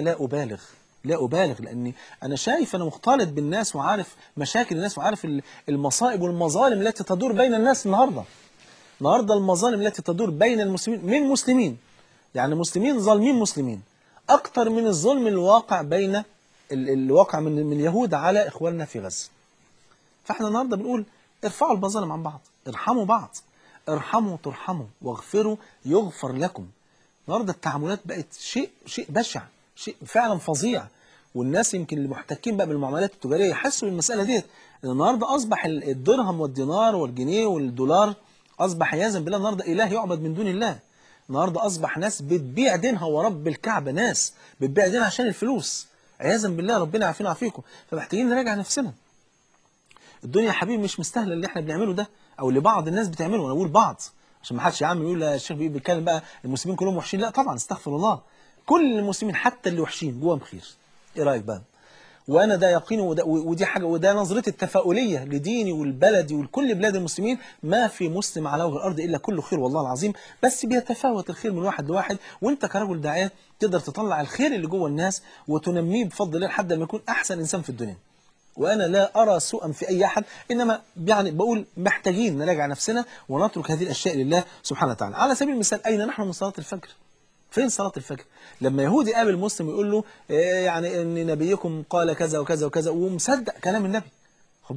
لا أبالغ لأني أنا شايف، أنا مختلط بالناس وعارف مشاكل الناس وعارف المصائب والمظالم التي تدور بين الناس النهاردة المظالم التي تدور بين المسلمين من مسلمين، يعني مسلمين ظالمين مسلمين، أكثر من الظلم الواقع بين الواقع من اليهود على إخواننا في غزة. فإحنا النهاردة بنقول ارفعوا المظالم عن بعض، ارحموا بعض، ارحموا ترحموا واغفروا يغفر لكم. النهاردة التعاملات بقت شيء بشع، شيء فعلا فظيع. والناس يمكن اللي محتكين بقى بالمعاملات التجارية يحسوا بالمسألة ديت. النهاردة أصبح الدرهم والدينار والجنيه والدولار أصبح عياذا بالله النهاردة إله يعبد من دون الله. النهاردة أصبح ناس بتبيع دينها ورب الكعبة، ناس بتبيع دينها عشان الفلوس عياذا بالله. ربنا يعافينا ويعافيكم. فمحتاجين نراجع نفسنا. الدنيا يا حبيبي مش مستاهله اللي احنا بنعمله ده، او اللي بعض الناس بتعمله. انا بقول بعض عشان ما حدش يا عم يقول لا الشيخ بيتكلم بقى المسلمين كلهم وحشين. لا طبعا، استغفر الله. كل المسلمين حتى اللي وحشين جواهم خير. ايه رايك بقى؟ وانا ده يقيني ودي حاجه، وده نظرتي التفاؤليه لديني ولبلدي ولكل بلاد المسلمين. ما في مسلم على وجه الارض الا كله خير والله العظيم، بس بيتفاوت الخير من واحد لواحد. وانت كرجل داعيه تقدر تطلع الخير اللي جوه الناس وتنميه بفضل الله لحد ما يكون احسن انسان في الدنيا. وأنا لا أرى سوءا في أي أحد، إنما يعني بقول محتاجين نراجع نفسنا ونترك هذه الأشياء لله سبحانه وتعالى. على سبيل المثال، أين نحن من صلاة الفجر؟ فين صلاة الفجر؟ لما يهودي قابل مسلم يقول له يعني إن نبيكم قال كذا وكذا وكذا، ومصدق كلام النبي، خد بالك،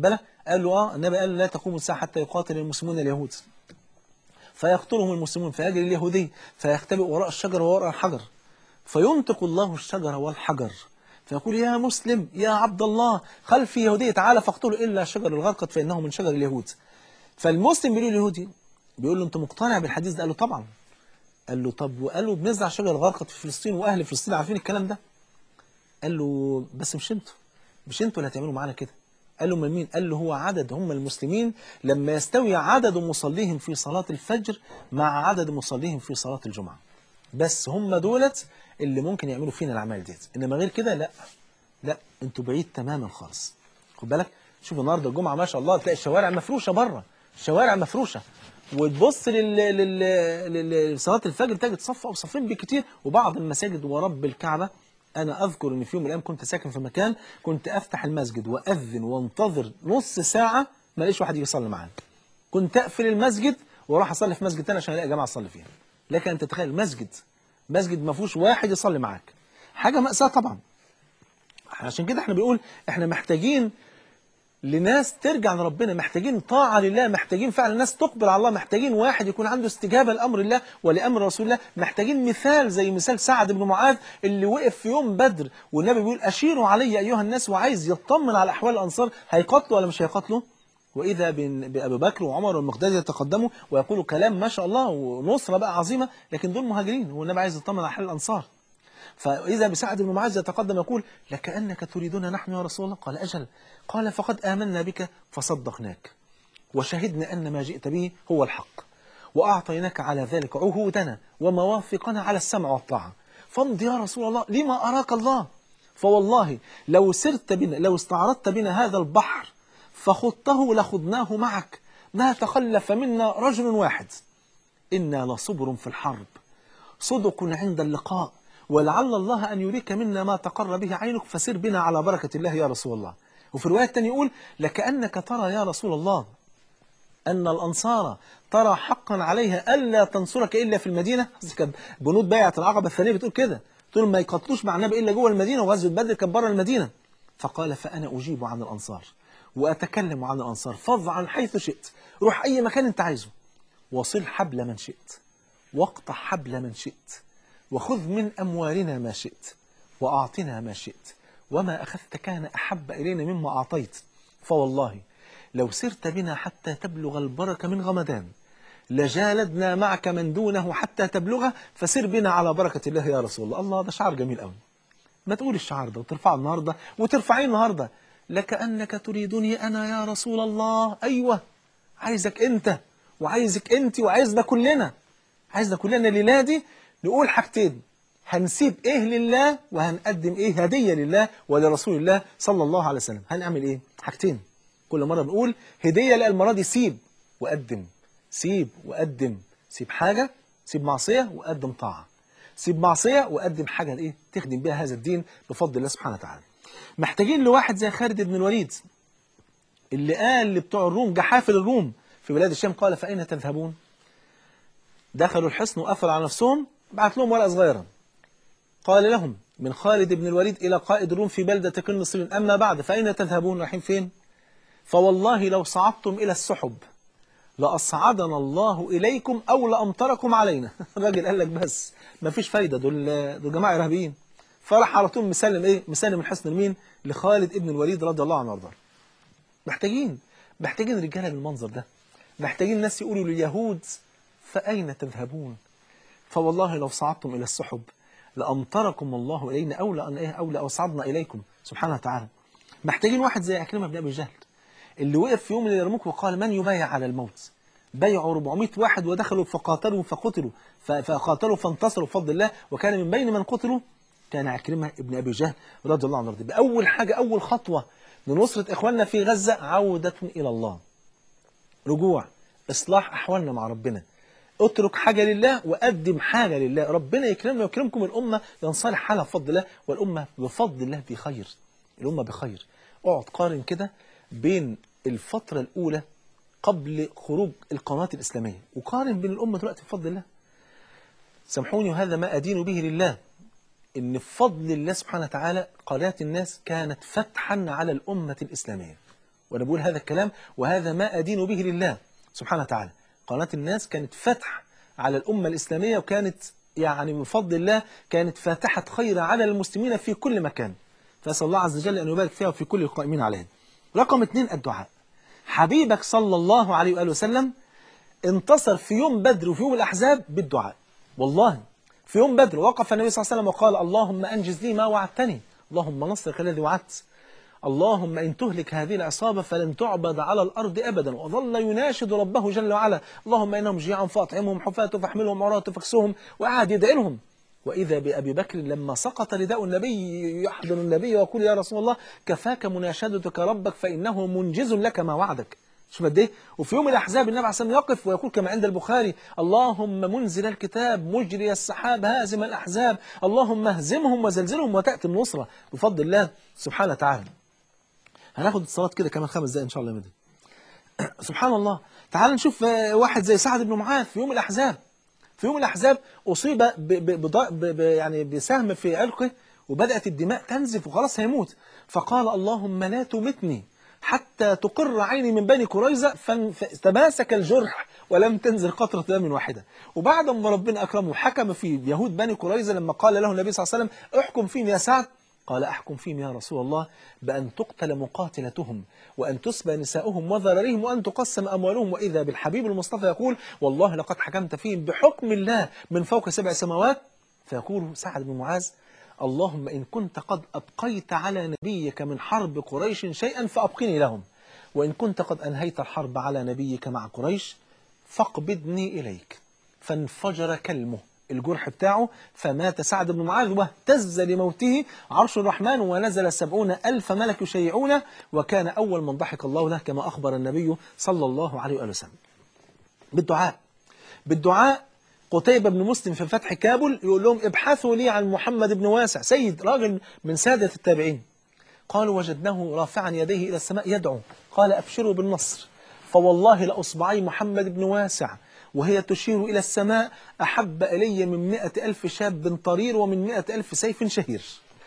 قال له النبي قال له لا تقوم الساعة حتى يقاتل المسلمون اليهود، فيقتلهم المسلمون، فيجري اليهودي فيختبئ وراء الشجر ووراء الحجر، فينطق الله الشجر والحجر فيقول يا مسلم يا عبد الله خلفي يهودي تعالى فاقتلوا إلا شجر الغرقد فإنه من شجر اليهود. فالمسلم بيقول اليهودي، بيقول له أنت مقتنع بالحديث ده؟ قال له طبعا. قال له طب، وقال له بنزرع شجر الغرقد في فلسطين وأهل فلسطين عارفين الكلام ده. قال له بس مش انتوا اللي هتعملوا معانا كده. قال له من مين؟ قال له هو عدد، هم المسلمين لما يستوي عدد مصليهم في صلاة الفجر مع عدد مصليهم في صلاة الجمعة، بس هم دولت اللي ممكن يعملوا فينا الأعمال ديت، إنما غير كده لا انتوا بعيد تماما خالص. خد بالك، شوف النهارده الجمعة ما شاء الله تلاقي الشوارع مفروشة بره، الشوارع مفروشة، وتبص لصلاة الفجر تجد صف أو صفين بكتير. وبعض المساجد ورب الكعبة، أنا أذكر إن في يوم من الأيام كنت ساكن في مكان كنت أفتح المسجد وأذن وانتظر نص ساعة ما لقيش واحد يجي يصلي معانا. كنت أقفل المسجد وأروح أصلي في مسجد تاني عشان ألاقي جماعة أصلي فيها. لكن أنت تتخيل مسجد ما فيهوش واحد يصلي معاك، حاجة مأساة طبعا. عشان كده احنا بنقول احنا محتاجين لناس ترجع لربنا، محتاجين طاعة لله، محتاجين فعلا ناس تقبل على الله، محتاجين واحد يكون عنده استجابة لأمر الله ولأمر رسول الله، محتاجين مثال زي مثال سعد بن معاذ اللي وقف في يوم بدر والنبي بيقول أشيروا علي أيها الناس، وعايز يطمن على أحوال الأنصار هيقاتلوا ولا مش هيقاتلوا. وإذا بأبي بكر وعمر والمقداد يتقدموا ويقولوا كلام ما شاء الله ونصرة بقى عظيمة، لكن دول مهاجرين والنبي عايز يطمن على حال الأنصار. فإذا بسعد بن معاذ يتقدم يقول لكأنك تريدنا نحن يا رسول الله؟ قال أجل. قال فقد آمنا بك فصدقناك وشهدنا أن ما جئت به هو الحق، وأعطيناك على ذلك عهودنا ومواثقنا على السمع والطاعة، فامض يا رسول الله لما أراك الله. فوالله لو سرت بنا، لو استعرضت بنا هذا البحر فخضته لخضناه معك، ما تخلف منا رجل واحد. إنا لصبر في الحرب صدق عند اللقاء، ولعل الله أن يريك منا ما تقر به عينك، فسر بنا على بركة الله يا رسول الله. وفي الرواية الثانية يقول لكأنك ترى يا رسول الله أن الأنصار ترى حقا عليها ألا تنصرك إلا في المدينة. كانت بنود بيعة العقبة الثانية بتقول كده، تقول ما يقتلوش مع النبي إلا جوه المدينة، وغزوة بدر كانت بره المدينة. فقال فأنا أجيب عن الأنصار وأتكلم عن الأنصار، فض عن حيث شئت، روح أي مكان أنت عايزه، وصل حبل من شئت واقطع حبل من شئت، وخذ من أموالنا ما شئت وأعطنا ما شئت، وما أخذت كان أحب إلينا مما أعطيت، فوالله لو سرت بنا حتى تبلغ البركة من غمدان لجالدنا معك من دونه حتى تبلغه، فسر بنا على بركة الله يا رسول الله. الله، ده شعر جميل قوي. ما تقول الشعر ده وترفعه النهاردة وترفعيه النهاردة، لكأنك تريدني أنا يا رسول الله. أيوة، عايزك أنت وعايزك أنت وعايزنا كلنا، عايزنا كلنا الليلة دي نقول حاجتين، هنسيب إيه لله وهنقدم إيه هدية لله ولرسول الله صلى الله عليه وسلم. هنعمل إيه؟ حاجتين. كل مرة بنقول هدية، لا المرة دي سيب وقدم، سيب وقدم، سيب حاجة، سيب معصية وقدم طاعة، سيب معصية وقدم حاجة إيه تخدم بها هذا الدين بفضل الله سبحانه وتعالى. محتاجين لواحد زي خالد بن الوليد اللي قال لبتوع الروم، جحافل الروم في بلاد الشام، قال فأين تذهبون؟ دخلوا الحصن وقفلوا على نفسهم، بعت لهم ورقة صغيرة قال لهم من خالد بن الوليد إلى قائد الروم في بلدة كلمصرين، أما بعد فأين تذهبون؟ رايحين فين؟ فوالله لو صعدتم إلى السحب لأصعدنا الله إليكم أو لأمطركم علينا. الراجل قال لك بس ما فيش فايدة، دول جماعة إرهابيين. فراح على طول مسلم الحصن لمين؟ لخالد ابن الوليد رضي الله عنه وارضاه. محتاجين رجالة بالمنظر ده، محتاجين ناس يقولوا لليهود فأين تذهبون؟ فوالله لو صعدتم إلى السحب لأمطركم الله إلينا أو لأصعدنا إليكم سبحانه وتعالى. محتاجين واحد زي عكرمة بن أبي جهل اللي وقف في يوم من اليرموك وقال من يبايع على الموت؟ بايعوا 400 واحد ودخلوا فقاتلوا فقتلوا، فقاتلوا فانتصروا بفضل الله، وكان من بين من قتلوا كان عكرمة ابن أبي جهل رضي الله عنه. بأول حاجة، أول خطوة لنصرة إخواننا في غزة عودة إلى الله، رجوع، إصلاح أحوالنا مع ربنا، اترك حاجة لله وقدم حاجة لله، ربنا يكرمنا ويكرمكم، الأمة ينصلح حالها بفضل الله، والأمة بفضل الله بخير، الأمة بخير. اقعد قارن كده بين الفترة الأولى قبل خروج القنوات الإسلامية وقارن بين الأمة دلوقتي بفضل الله. سامحوني وهذا ما أدين به لله، إن بفضل الله سبحانه وتعالى قناة الناس كانت فتحا على الأمة الإسلامية، وأنا بقول هذا الكلام وهذا ما أدين به لله سبحانه وتعالى. قناة الناس كانت فتح على الأمة الإسلامية، وكانت يعني من فضل الله كانت فاتحة خير على المسلمين في كل مكان، فأسأل الله عز وجل أن يبارك فيها وفي كل القائمين عليها. رقم 2 الدعاء. حبيبك صلى الله عليه وآله وسلم انتصر في يوم بدر وفي يوم الأحزاب بالدعاء. والله في يوم بدر وقف النبي صلى الله عليه وسلم وقال اللهم أنجز لي ما وعدتني، اللهم نصرك الذي وعدت، اللهم إن تهلك هذه العصابة فلن تعبد على الأرض أبدا. وظل يناشد ربه جل وعلا اللهم إنهم جياع فأطعمهم، حفاة فاحملهم، عراة فاكسهم، وقعد يدعي لهم. وإذا بأبي بكر لما سقط رداء النبي يحضن النبي ويقول يا رسول الله كفاك مناشدتك ربك فإنه منجز لك ما وعدك. شوف قد ايه. وفي يوم الأحزاب النبي عليه الصلاة والسلام يقف ويقول كما عند البخاري اللهم منزل الكتاب مجري السحاب هازم الأحزاب اللهم اهزمهم وزلزلهم وتأتي النصرة بفضل الله سبحانه وتعالى. هناخد الصلاة كده كمان 5 دقايق إن شاء الله يا مدن. سبحان الله. تعال نشوف واحد زي سعد بن معاذ في يوم الأحزاب. في يوم الأحزاب أصيب يعني بسهم في عرقه، وبدأت الدماء تنزف وخلاص هيموت، فقال اللهم لا تمتني حتى تقر عيني من بني قريظة، فتماسك الجرح ولم تنزل قطرة دم واحدة. وبعد ما ربنا أكرمه حكم في يهود بني قريظة لما قال له النبي صلى الله عليه وسلم احكم فيهم يا سعد، قال أحكم فيهم يا رسول الله بأن تقتل مقاتلتهم وأن تسبى نساؤهم وذراريهم وأن تقسم أموالهم. وإذا بالحبيب المصطفى يقول والله لقد حكمت فيهم بحكم الله من فوق 7 سماوات. فيقول سعد بن معاذ اللهم إن كنت قد أبقيت على نبيك من حرب قريش شيئا فأبقني لهم، وإن كنت قد أنهيت الحرب على نبيك مع قريش فاقبضني إليك. فانفجر كلمه الجرح بتاعه، فمات سعد بن معاذ واهتز لموته عرش الرحمن، ونزل 70,000 ملك يشيعونه، وكان أول من ضحك الله له كما أخبر النبي صلى الله عليه وآله وسلم. بالدعاء قتيبة بن مسلم في فتح كابل يقول لهم ابحثوا لي عن محمد بن واسع، سيد راجل من سادة التابعين. قالوا وجدناه رافعا يديه إلى السماء يدعو، قال أبشروا بالنصر، فوالله لأصبعي محمد بن واسع وهي تشير إلى السماء أحب إلي من 100,000 شاب طرير ومن 100,000 سيف شهير.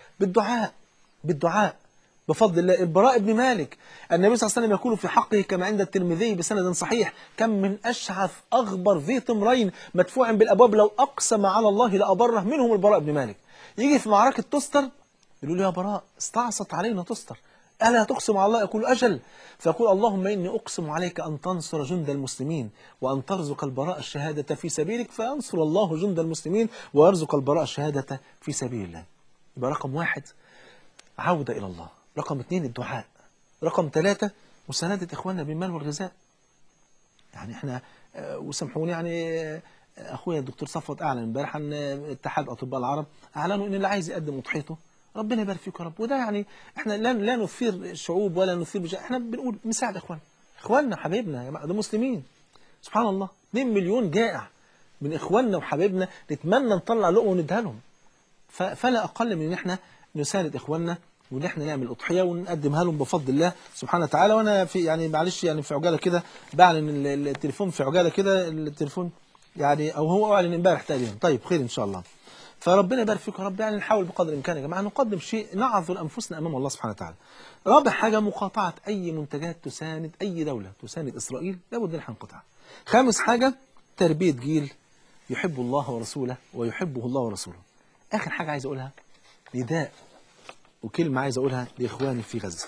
بالدعاء بفضل الله. البراء بن مالك النبي صلى الله عليه وسلم يقول في حقه كما عند الترمذي بسند صحيح كم من أشعث أغبر ذي طمرين مدفوع بالأبواب لو أقسم على الله لأبره، منهم البراء بن مالك. يجي في معركة تستر يقول له يا براء استعصت علينا تستر، ألا تقسم على الله؟ يقول أجل. فيقول اللهم إني أقسم عليك أن تنصر جند المسلمين وأن ترزق البراء الشهادة في سبيلك، فينصر الله جند المسلمين ويرزق البراء الشهادة في سبيل الله. يبقى رقم 1 عودة إلى الله، رقم 2 الدعاء، رقم 3 مساندة إخواننا بالمال والغذاء. يعني إحنا وسامحوني يعني أخويا الدكتور صفوت أعلن امبارح أن اتحاد أطباء العرب أعلنوا أن اللي عايز يقدم أضحيته ربنا يبارك فيك يا رب. وده يعني احنا لا نثير شعوب ولا نثير احنا بنقول نساعد اخواننا حبايبنا يا جماعه، ده مسلمين. سبحان الله 2 مليون جائع من اخواننا وحبايبنا نتمنى نطلع لقمه ونديها لهم. فلا اقل من ان احنا نساند اخواننا وان احنا نعمل اضحيه ونقدمها لهم بفضل الله سبحانه وتعالى. وانا في يعني معلش يعني في عجاله كده بعلن التليفون في عجاله كده التليفون يعني او هو اعلن امبارح تقريبا. طيب خير ان شاء الله. فربنا يبارك فيكم يا رب. يعني نحاول بقدر الامكان يا جماعه نقدم شيء نعذر انفسنا امام الله سبحانه وتعالى. رابع حاجه مقاطعه اي منتجات تساند اي دوله تساند اسرائيل، لابد ان احنا نقاطعها. خامس حاجه تربيه جيل يحب الله ورسوله ويحبه الله ورسوله. اخر حاجه عايز اقولها نداء وكلمه عايز اقولها لاخواني في غزه.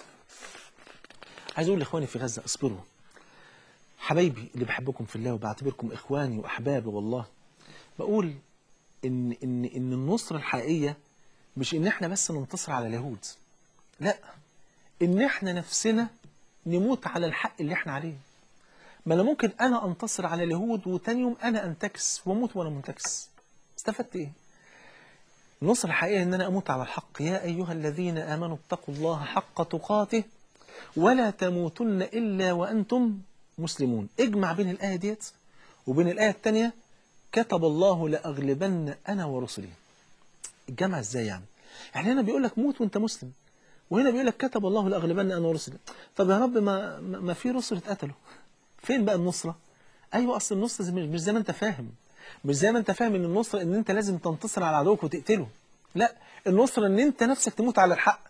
عايز اقول لاخواني في غزه اصبروا حبايبي اللي بحبكم في الله وبعتبركم اخواني واحبابي والله. بقول إن النصرة الحقيقية مش إن إحنا بس ننتصر على اليهود، لا، إن إحنا نفسنا نموت على الحق اللي إحنا عليه. ما أنا ممكن أنا أنتصر على اليهود وتاني يوم أنا أنتكس وأموت وأنا منتكس، استفدت إيه؟ النصرة الحقيقية إن أنا أموت على الحق. يا أيها الذين آمنوا اتقوا الله حق تقاته ولا تموتن إلا وأنتم مسلمون. اجمع بين الآية ديت وبين الآية الثانية كتب الله لأغلبن أنا ورسلي. الجمع إزاي يعني؟ يعني هنا بيقول لك موت وأنت مسلم، وهنا بيقول لك كتب الله لأغلبن أنا ورسلي. طب يا رب ما في رسل اتقتلوا، فين بقى النصرة؟ أيوة أصل النصرة مش زي ما أنت فاهم، مش زي ما أنت فاهم إن النصرة إن أنت لازم تنتصر على عدوك وتقتله. لا، النصرة إن أنت نفسك تموت على الحق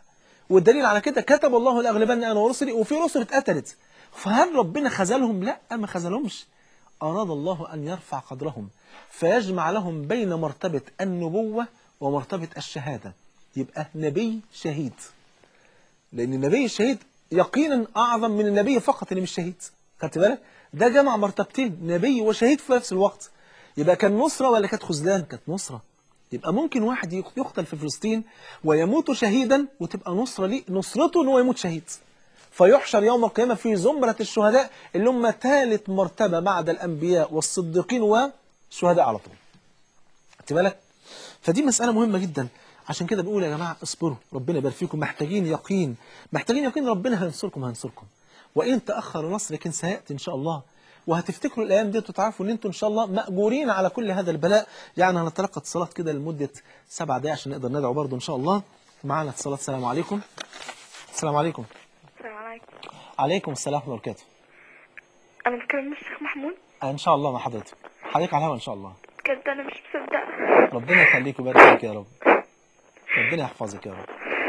والدليل على كده كتب الله لأغلبن أنا ورسلي، وفي رسل اتقتلت. فهل ربنا خذلهم؟ لا، ما خذلهمش. أراد الله أن يرفع قدرهم فيجمع لهم بين مرتبة النبوة ومرتبة الشهادة، يبقى نبي شهيد. لأن النبي الشهيد يقينا أعظم من النبي فقط اللي مش شهيد. خدت بالك؟ ده جمع مرتبتين، نبي وشهيد في نفس الوقت. يبقى كان نصرة ولا كانت خذلان؟ كانت نصرة. يبقى ممكن واحد يقتل في فلسطين ويموت شهيدا، وتبقى نصرة ليه، نصرته ان هو يموت شهيد، فيحشر يوم القيامة في زمرة الشهداء اللي هم ثالث مرتبة بعد الأنبياء والصديقين والشهداء على طول. خدت بالك؟ فدي مسألة مهمة جدا. عشان كده بقول يا جماعة اصبروا، ربنا يبارك فيكم، محتاجين يقين، محتاجين يقين، ربنا هينصركم. وإن تأخر نصر لكن سيأتي إن شاء الله. وهتفتكروا الأيام دي وتعرفوا إن أنتم إن شاء الله مأجورين على كل هذا البلاء. يعني هنتلقى اتصالات كده لمدة 7 دقايق عشان نقدر ندعو برضه إن شاء الله. معانا اتصالات. السلام عليكم. السلام عليكم. السلام عليكم. عليكم السلام ورحمة الله وبركاته. أنا بتكلم الشيخ محمود. إن شاء الله مع حضرتك على الهوا إن شاء الله. بجد أنا مش مصدقة. ربنا يخليك ويبارك فيك يا رب. ربنا يحفظك يا رب.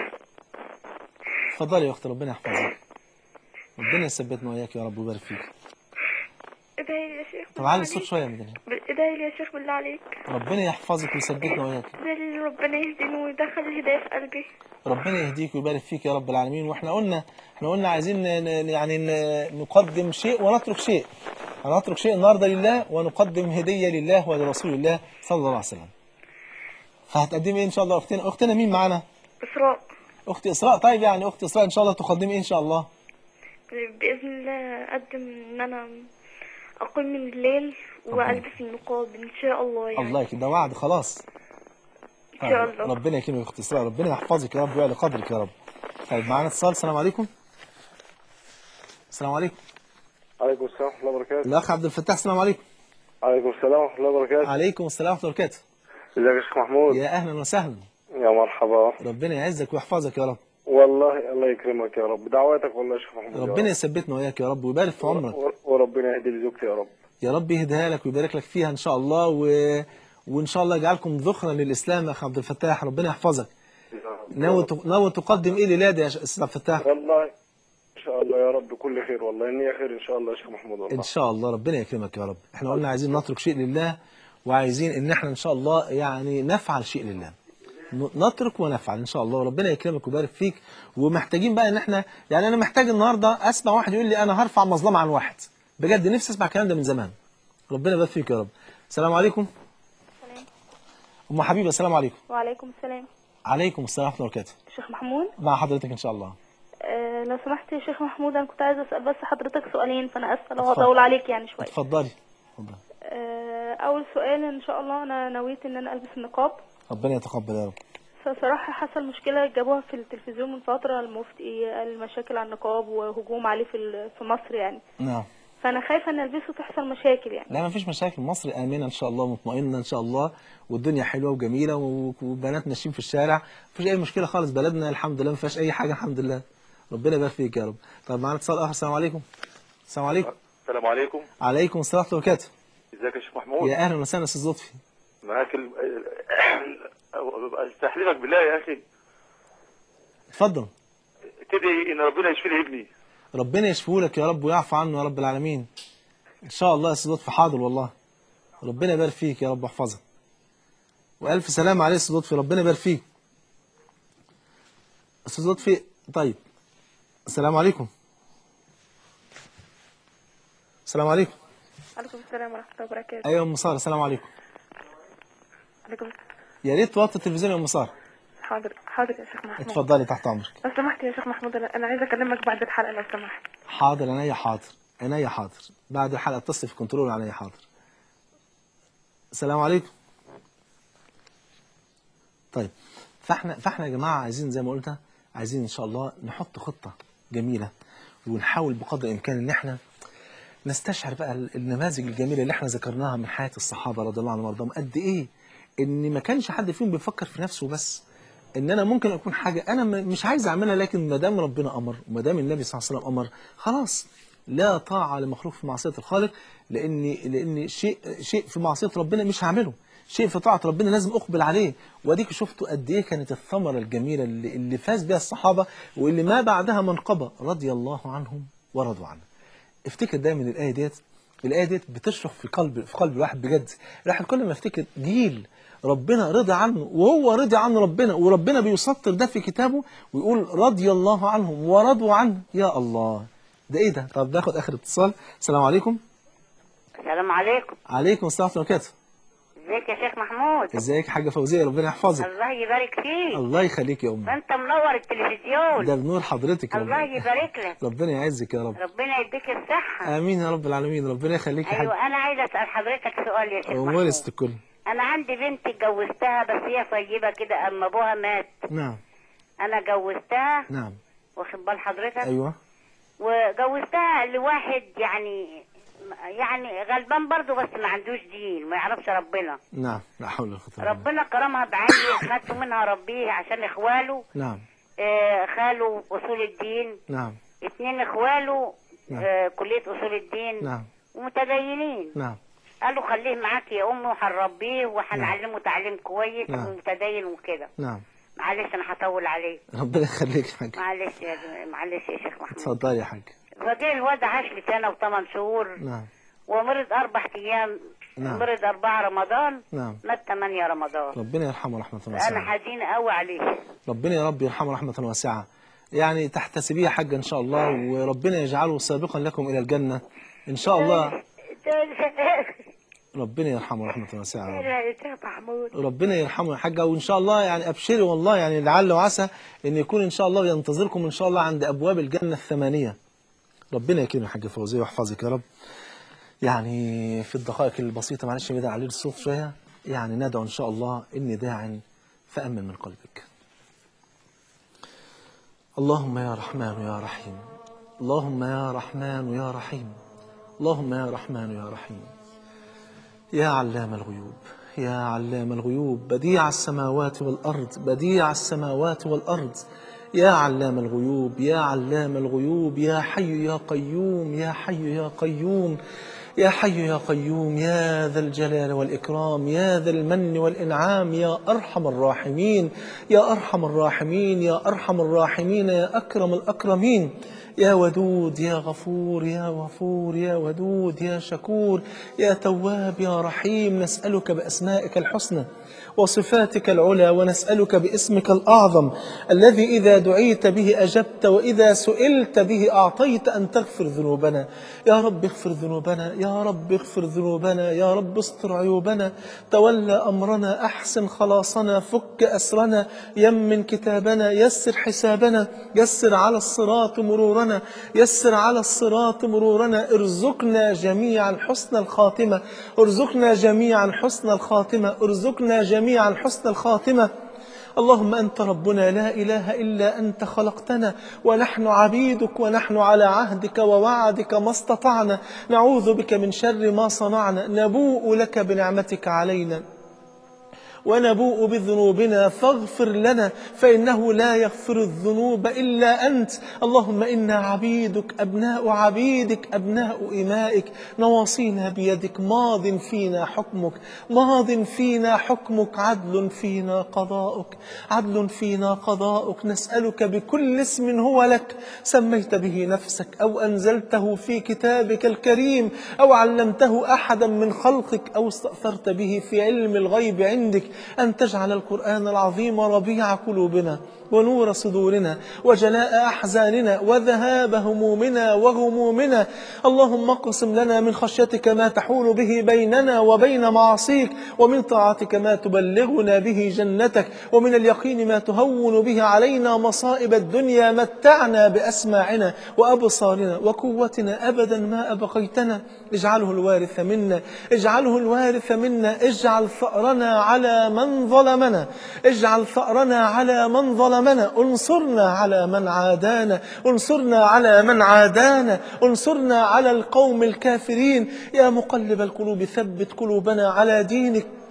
اتفضلي يا أختي، ربنا يحفظك. ربنا يثبتنا وإياك يا رب ويبارك فيك. ادعي لي يا شيخ. طب علي الصوت شوية يا مدني. ادعي لي يا شيخ بالله عليك. ربنا يحفظك ويثبتنا وإياك. ادعي لي ربنا يهديني ويدخل الهداية في قلبي. ربنا يهديك ويبارك فيك يا رب العالمين. واحنا قلنا عايزين يعني نقدم شيء ونترك شيء. هنترك شيء النهارده لله ونقدم هدية لله ولرسول الله صلى الله عليه وسلم. فهتقدمي ايه ان شاء الله؟ اختنا مين معانا؟ إسراء. اختي اسراء. طيب يعني اختي اسراء ان شاء الله تقدمي ايه ان شاء الله؟ بإذن الله أقدم إن أنا أقوم من الليل وألبس النقاب إن شاء الله يعني. الله يكرمك، ده وعد خلاص. إن شاء الله. ربنا يكرمك يا اختي اسراء، ربنا يحفظك يا رب ويعلي قدرك يا رب. طيب معانا اتصال. السلام عليكم. السلام عليكم. عليكم السلام ورحمة الله وبركاته. الأخ عبد الفتاح. السلام عليكم. عليكم السلام ورحمة الله وبركاته. عليكم السلام ورحمة الله وبركاته. ازيك يا شيخ محمود؟ يا أهلا وسهلا. يا مرحبا. ربنا يعزك ويحفظك يا رب. والله الله يكرمك يا رب، دعواتك والله يا شيخ محمود. ربنا يثبتنا وإياك يا رب ويبارك في عمرك. وربنا يهدي لزوجتي يا رب. يا رب يهديها لك ويبارك لك فيها إن شاء الله وإن شاء الله يجعلكم ذخرا للإسلام يا أخ عبد الفتاح. ربنا يحفظك. ناوي تقدم إيه للادي يا أستاذ عبد الفتاح؟ والله إن شاء الله يا رب كل خير، والله إني خير إن شاء الله يا شيخ محمود. والله إن شاء الله ربنا يكرمك يا رب. إحنا قلنا عايزين نترك شيء لله، وعايزين إن إحنا إن شاء الله يعني نفعل شيء لله، نترك ونفعل إن شاء الله. وربنا يكرمك ويبارك فيك. ومحتاجين بقى إن إحنا يعني أنا محتاج النهاردة أسمع واحد يقول لي أنا هرفع مظلمة عن واحد. بجد نفسي أسمع الكلام ده من زمان. ربنا يبارك فيك يا رب. السلام عليكم. السلام. أم حبيبة. السلام عليكم. وعليكم السلام. عليكم السلام ورحمة الله وبركاته. شيخ محمود. مع حضرتك إن شاء الله. لو سمحت يا شيخ محمود، أنا كنت عايزة أسأل بس حضرتك سؤالين، فأنا آسفة لو هطول عليك يعني شوية. اتفضلي. أول سؤال، إن شاء الله أنا نويت إن أنا ألبس النقاب. ربنا يتقبل يا رب. فصراحة حصل مشكلة جابوها في التلفزيون من فترة، المفتي قال مشاكل على النقاب وهجوم عليه في مصر يعني. نعم. فأنا خايفة إن ألبسه تحصل مشاكل يعني. لا، ما فيش مشاكل. مصر آمنة إن شاء الله، مطمئنة إن شاء الله، والدنيا حلوة وجميلة وبنات ماشيين في الشارع، ما فيش أي مشكلة خالص. بلدنا الحمد لله ما فيهاش أي حاجة الحمد لله. ربنا يبارك فيك يا رب. طب معانا اتصال آخر. السلام عليكم. السلام عليكم. السلام عليكم. عليكم السلام ورحمة الله وبركاته. ازيك يا شيخ محمود؟ يا أهلا وسهلا أستاذ لطفي. معاك استحلفك بالله يا أخي. اتفضل. تدعي إن ربنا يشفي لي ابني. ربنا يشفيه لك يا رب ويعفو عنه يا رب العالمين. إن شاء الله يا أستاذ لطفي. حاضر والله. ربنا يبارك فيك يا رب ويحفظك. وألف سلام عليه أستاذ لطفي. ربنا يبارك فيك. أستاذ لطفي. طيب. السلام عليكم. السلام عليكم. عليكم السلام ورحمة الله وبركاته. أيوة أم سارة. السلام عليكم. عليكم. يا ريت توطي التلفزيون يا أم سارة. حاضر حاضر يا شيخ محمود. اتفضلي تحت أمرك. لو سمحت يا شيخ محمود، أنا عايزة أكلمك بعد الحلقة لو سمحت. حاضر عينيا. حاضر. بعد الحلقة اتصل في كنترول عينيا. حاضر. السلام عليكم. طيب فاحنا يا جماعة عايزين زي ما قلت، عايزين إن شاء الله نحط خطة جميلة، ونحاول بقدر الإمكان إن احنا نستشعر بقى النماذج الجميلة اللي احنا ذكرناها من حياة الصحابة رضي الله عنهم وارضاهم. قد إيه إن ما كانش حد فيهم بيفكر في نفسه بس، إن أنا ممكن أكون حاجة أنا مش عايز أعملها، لكن ما دام ربنا أمر وما دام النبي صلى الله عليه وسلم أمر، خلاص لا طاعة لمخلوق في معصية الخالق. لأن شيء في معصية ربنا مش هعمله. شيء في طاعة ربنا لازم أقبل عليه. واديك شفتوا قد إيه كانت الثمرة الجميلة اللي فاز بها الصحابة، واللي ما بعدها منقبة رضي الله عنهم ورضوا عنه. افتكر دايما الآية ديت بتشرح في قلب الواحد بجد. الواحد كل ما يفتكر جيل ربنا رضي عنه وهو رضي عن ربنا، وربنا بيسطر ده في كتابه ويقول رضي الله عنهم ورضوا عنه، يا الله ده ايه ده؟ طب ناخد اخر اتصال. السلام عليكم. السلام عليكم. عليكم السلام ورحمة الله وبركاته. ازيك يا شيخ محمود؟ ازيك يا حاجة فوزية، ربنا يحفظك. الله يبارك فيك. الله يخليك يا أمي. انت منور التلفزيون. ده بنور حضرتك. الله يبارك لك. ربنا يعزك يا رب. ربنا يديك الصحة. آمين يا رب العالمين، ربنا يخليك يا حاج. ايوه انا عايزة اسأل حضرتك سؤال يا شيخ محمود. ومارست الكل. انا عندي بنت اتجوزتها بس هي طيبة كده، اما ابوها مات. نعم. انا جوزتها. نعم. واخد بال حضرتك؟ ايوه. وجوزتها لواحد يعني غلبان برضه، بس ما عندوش دين، ما يعرفش ربنا. نعم. لا حول ولا قوة الا بالله. ربنا كرمها بعيل خدته منها ربيه عشان اخواله. نعم. خاله اصول الدين. نعم. 2 اخواله. نعم. كلية اصول الدين. نعم. ومتدينين. نعم. قالوا خليه معاك يا امي وهنربيه وهنعلمه تعليم كويس. نعم. ومتدين وكده. نعم. معلش انا هطول عليك. ربنا يخليك يا حاج. معلش يا شيخ محمود. اتفضل يا حاج. فجأة الواد عاش لي 1 سنة و8 شهور. نعم. ومرض 4 ايام. نعم. مرض 4 رمضان. نعم. مات 8 رمضان. ربنا يرحمه رحمة انا واسعة. حزينة قوي عليه. ربنا يا رب يرحمه رحمة واسعة. يعني تحتسبيه يا حاج ان شاء الله، وربنا يجعله سابقا لكم الى الجنة ان شاء الله. ربنا يرحمه رحمة واسعة. ربنا يرحمه يا حاجة، وإن شاء الله يعني أبشري والله، يعني لعل وعسى أن يكون إن شاء الله ينتظركم إن شاء الله عند أبواب الجنة ال8. ربنا يكرم يا حاجة فوزية ويحفظك يا رب. يعني في الدقائق البسيطة معلش بدأ عليه الصوت شوية، يعني ندعو إن شاء الله إني داع فأمن من قلبك. اللهم يا رحمن يا رحيم، اللهم يا رحمن يا رحيم، اللهم يا رحمن يا رحيم، يا علام الغيوب، يا علام الغيوب، بديع السماوات والأرض، بديع السماوات والأرض، يا علام الغيوب، يا علام الغيوب، يا حي يا قيوم، يا حي يا قيوم، يا حي يا قيوم، يا ذا الجلال والإكرام، يا ذا المن والإنعام، يا أرحم الراحمين، يا أرحم الراحمين، يا أرحم الراحمين، يا أكرم الأكرمين، يا ودود يا غفور يا غفور يا ودود يا شكور يا تواب يا رحيم. نسألك بأسمائك الحسنى وصفاتك العلى، ونسألك باسمك الأعظم الذي إذا دعيت به أجبت، وإذا سئلت به أعطيت، أن تغفر ذنوبنا. يا رب اغفر ذنوبنا، يا رب اغفر ذنوبنا، يا رب استر عيوبنا، تولى أمرنا، أحسن خلاصنا، فك أسرنا، يمن كتابنا، يسر حسابنا، يسر على الصراط مرورنا، يسر على الصراط مرورنا، ارزقنا جميعا حسن الخاتمة، ارزقنا جميعا حسن الخاتمة، ارزقنا جميعا حسن الخاتمة. اللهم أنت ربنا لا إله إلا أنت، خلقتنا ونحن عبيدك، ونحن على عهدك ووعدك ما استطعنا، نعوذ بك من شر ما صنعنا، نبوء لك بنعمتك علينا ونبوء بذنوبنا، فاغفر لنا فإنه لا يغفر الذنوب إلا أنت. اللهم إنا عبيدك، أبناء عبيدك، أبناء إمائك، نواصينا بيدك، ماض فينا حكمك، ماض فينا حكمك، عدل فينا قضاؤك، عدل فينا قضاؤك. نسألك بكل اسم هو لك سميت به نفسك، أو أنزلته في كتابك الكريم، أو علمته أحدا من خلقك، أو استأثرت به في علم الغيب عندك، أن تجعل القرآن العظيم ربيع قلوبنا ونور صدورنا وجلاء أحزاننا وذهاب همومنا وغمومنا. اللهم اقسم لنا من خشيتك ما تحول به بيننا وبين معاصيك، ومن طاعتك ما تبلغنا به جنتك، ومن اليقين ما تهون به علينا مصائب الدنيا. متعنا بأسماعنا وأبصارنا وقوتنا أبدا ما أبقيتنا، اجعله الوارث منا، اجعله الوارث منا، اجعل ثأرنا على من ظلمنا، اجعل ثأرنا على من ظلمنا، انصرنا على من عادانا، انصرنا على من عادانا، انصرنا على القوم الكافرين. يا مقلب القلوب ثبت قلوبنا على دينك،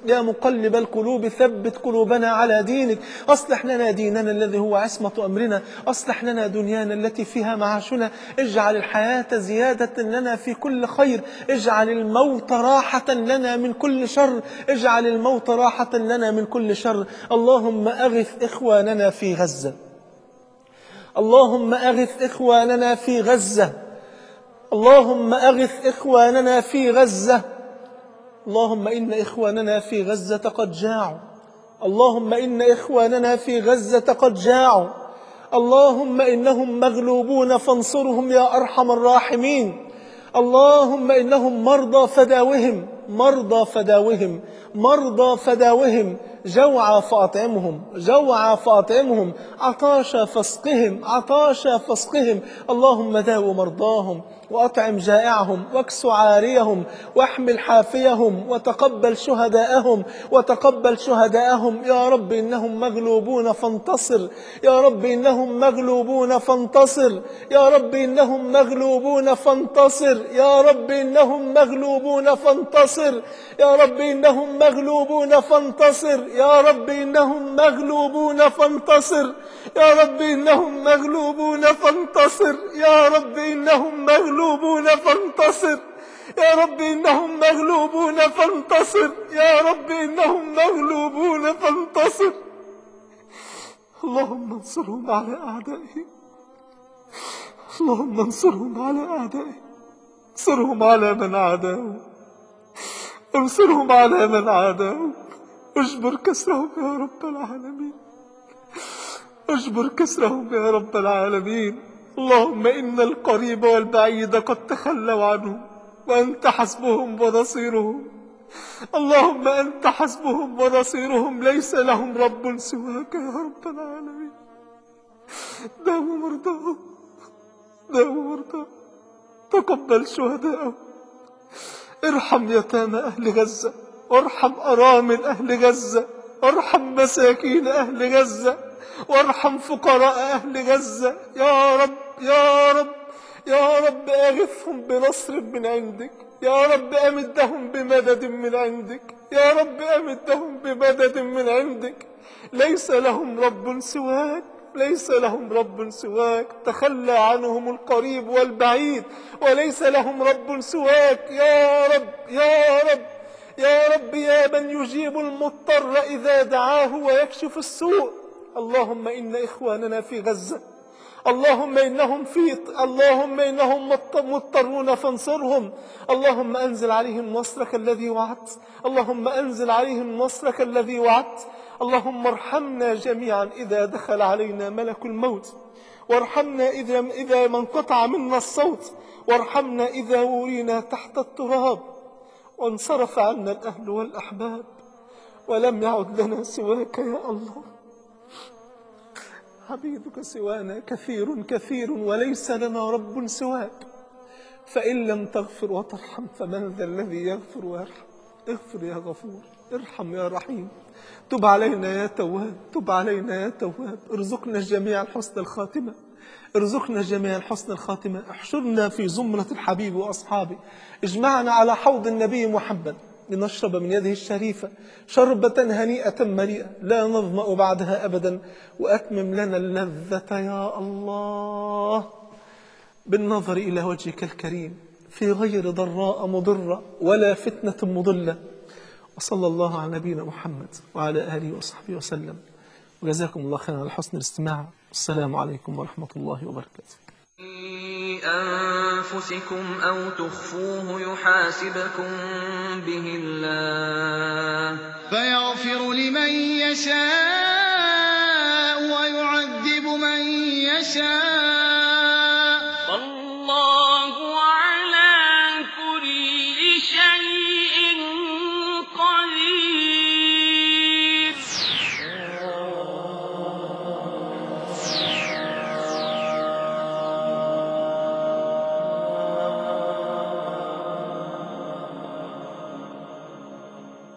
يا مقلب القلوب ثبت قلوبنا على دينك. أصلح لنا ديننا الذي هو عصمة أمرنا، أصلح لنا دنيانا التي فيها معاشنا، اجعل الحياة زيادة لنا في كل خير، اجعل الموت راحة لنا من كل شر، اجعل الموت راحة لنا من كل شر. اللهم أغث إخواننا في غزة، اللهم أغث إخواننا في غزة، اللهم أغث إخواننا في غزة. اللهم إن إخواننا في غزة قد جاعوا، اللهم إن إخواننا في غزة قد جاعوا، اللهم إنهم مغلوبون فانصرهم يا أرحم الراحمين. اللهم إنهم مرضى فداوهم، مرضى فداوهم، مرضى فداوهم، جوعى فأطعمهم، جوعى فأطعمهم، عطاشا فاسقهم، عطاشا فاسقهم. اللهم داو مرضاهم وأطعم جائعهم واكس عاريهم واحمل حافيهم وتقبل شهداءهم، وتقبل شهداءهم. يا رب إنهم مغلوبون فانتصر، يا رب إنهم مغلوبون فانتصر، يا رب إنهم مغلوبون فانتصر، يا رب إنهم مغلوبون فانتصر، يا رب إنهم مغلوبون فانتصر، يا رب إنهم مغلوبون فانتصر، يا رب إنهم مغلوبون فانتصر، يا رب إنهم مغلوبون فانتصر، يا رب إنهم مغلوبون فانتصر، يا رب إنهم مغلوبون فانتصر. اللهم انصرهم على أعدائهم، اللهم انصرهم على أعدائهم، انصرهم على من عاداهم، انصرهم على من عاداهم، اجبر كسرهم يا رب العالمين، اجبر كسرهم يا رب العالمين. اللهم إن القريب والبعيد قد تخلوا عنهم وأنت حسبهم ونصيرهم، اللهم أنت حسبهم ونصيرهم، ليس لهم رب سواك يا رب العالمين. داو مرضاهم، داو مرضاهم، تقبل شهداءهم، ارحم يتامى أهل غزة، وارحم أرامل أهل غزة، وارحم مساكين أهل غزة، وارحم فقراء أهل غزة. يا رب يا رب يا رب أغثهم بنصر من عندك، يا رب أمدهم بمدد من عندك، يا رب أمدهم بمدد من عندك. ليس لهم رب سواك، ليس لهم رب سواك، تخلى عنهم القريب والبعيد، وليس لهم رب سواك. يا رب يا رب يا رب يا من يجيب المضطر إذا دعاه ويكشف السوء. اللهم إن إخواننا في غزة، اللهم إنهم مضطرون فانصرهم. اللهم أنزل عليهم نصرك الذي وعدت، اللهم أنزل عليهم نصرك الذي وعدت. اللهم ارحمنا جميعا إذا دخل علينا ملك الموت، وارحمنا إذا ما انقطع منا الصوت، وارحمنا إذا ورينا تحت التراب، وانصرف عنا الأهل والأحباب، ولم يعد لنا سواك يا الله. عبيدك سوانا كثير كثير، وليس لنا رب سواك، فإن لم تغفر وترحم فمن ذا الذي يغفر ويرحم؟ اغفر يا غفور، ارحم يا رحيم، تب علينا يا تواب، تب علينا يا تواب. ارزقنا جميعا حسن الخاتمة، ارزقنا جميعا حسن الخاتمة. احشرنا في زمرة الحبيب وأصحابه، اجمعنا على حوض النبي محمد لنشرب من يده الشريفة شربة هنيئة مريئة لا نظمأ بعدها أبدا. وأتمم لنا اللذة يا الله بالنظر إلى وجهك الكريم في غير ضراء مضرة ولا فتنة مضلة. وصلى الله على نبينا محمد وعلى آله وصحبه وسلم. وجزاكم الله خيرا على حسن الاستماع. السلام عليكم ورحمة الله وبركاته. أنفسكم أو تخفوه يحاسبكم به الله فيغفر لمن يشاء ويعذب من يشاء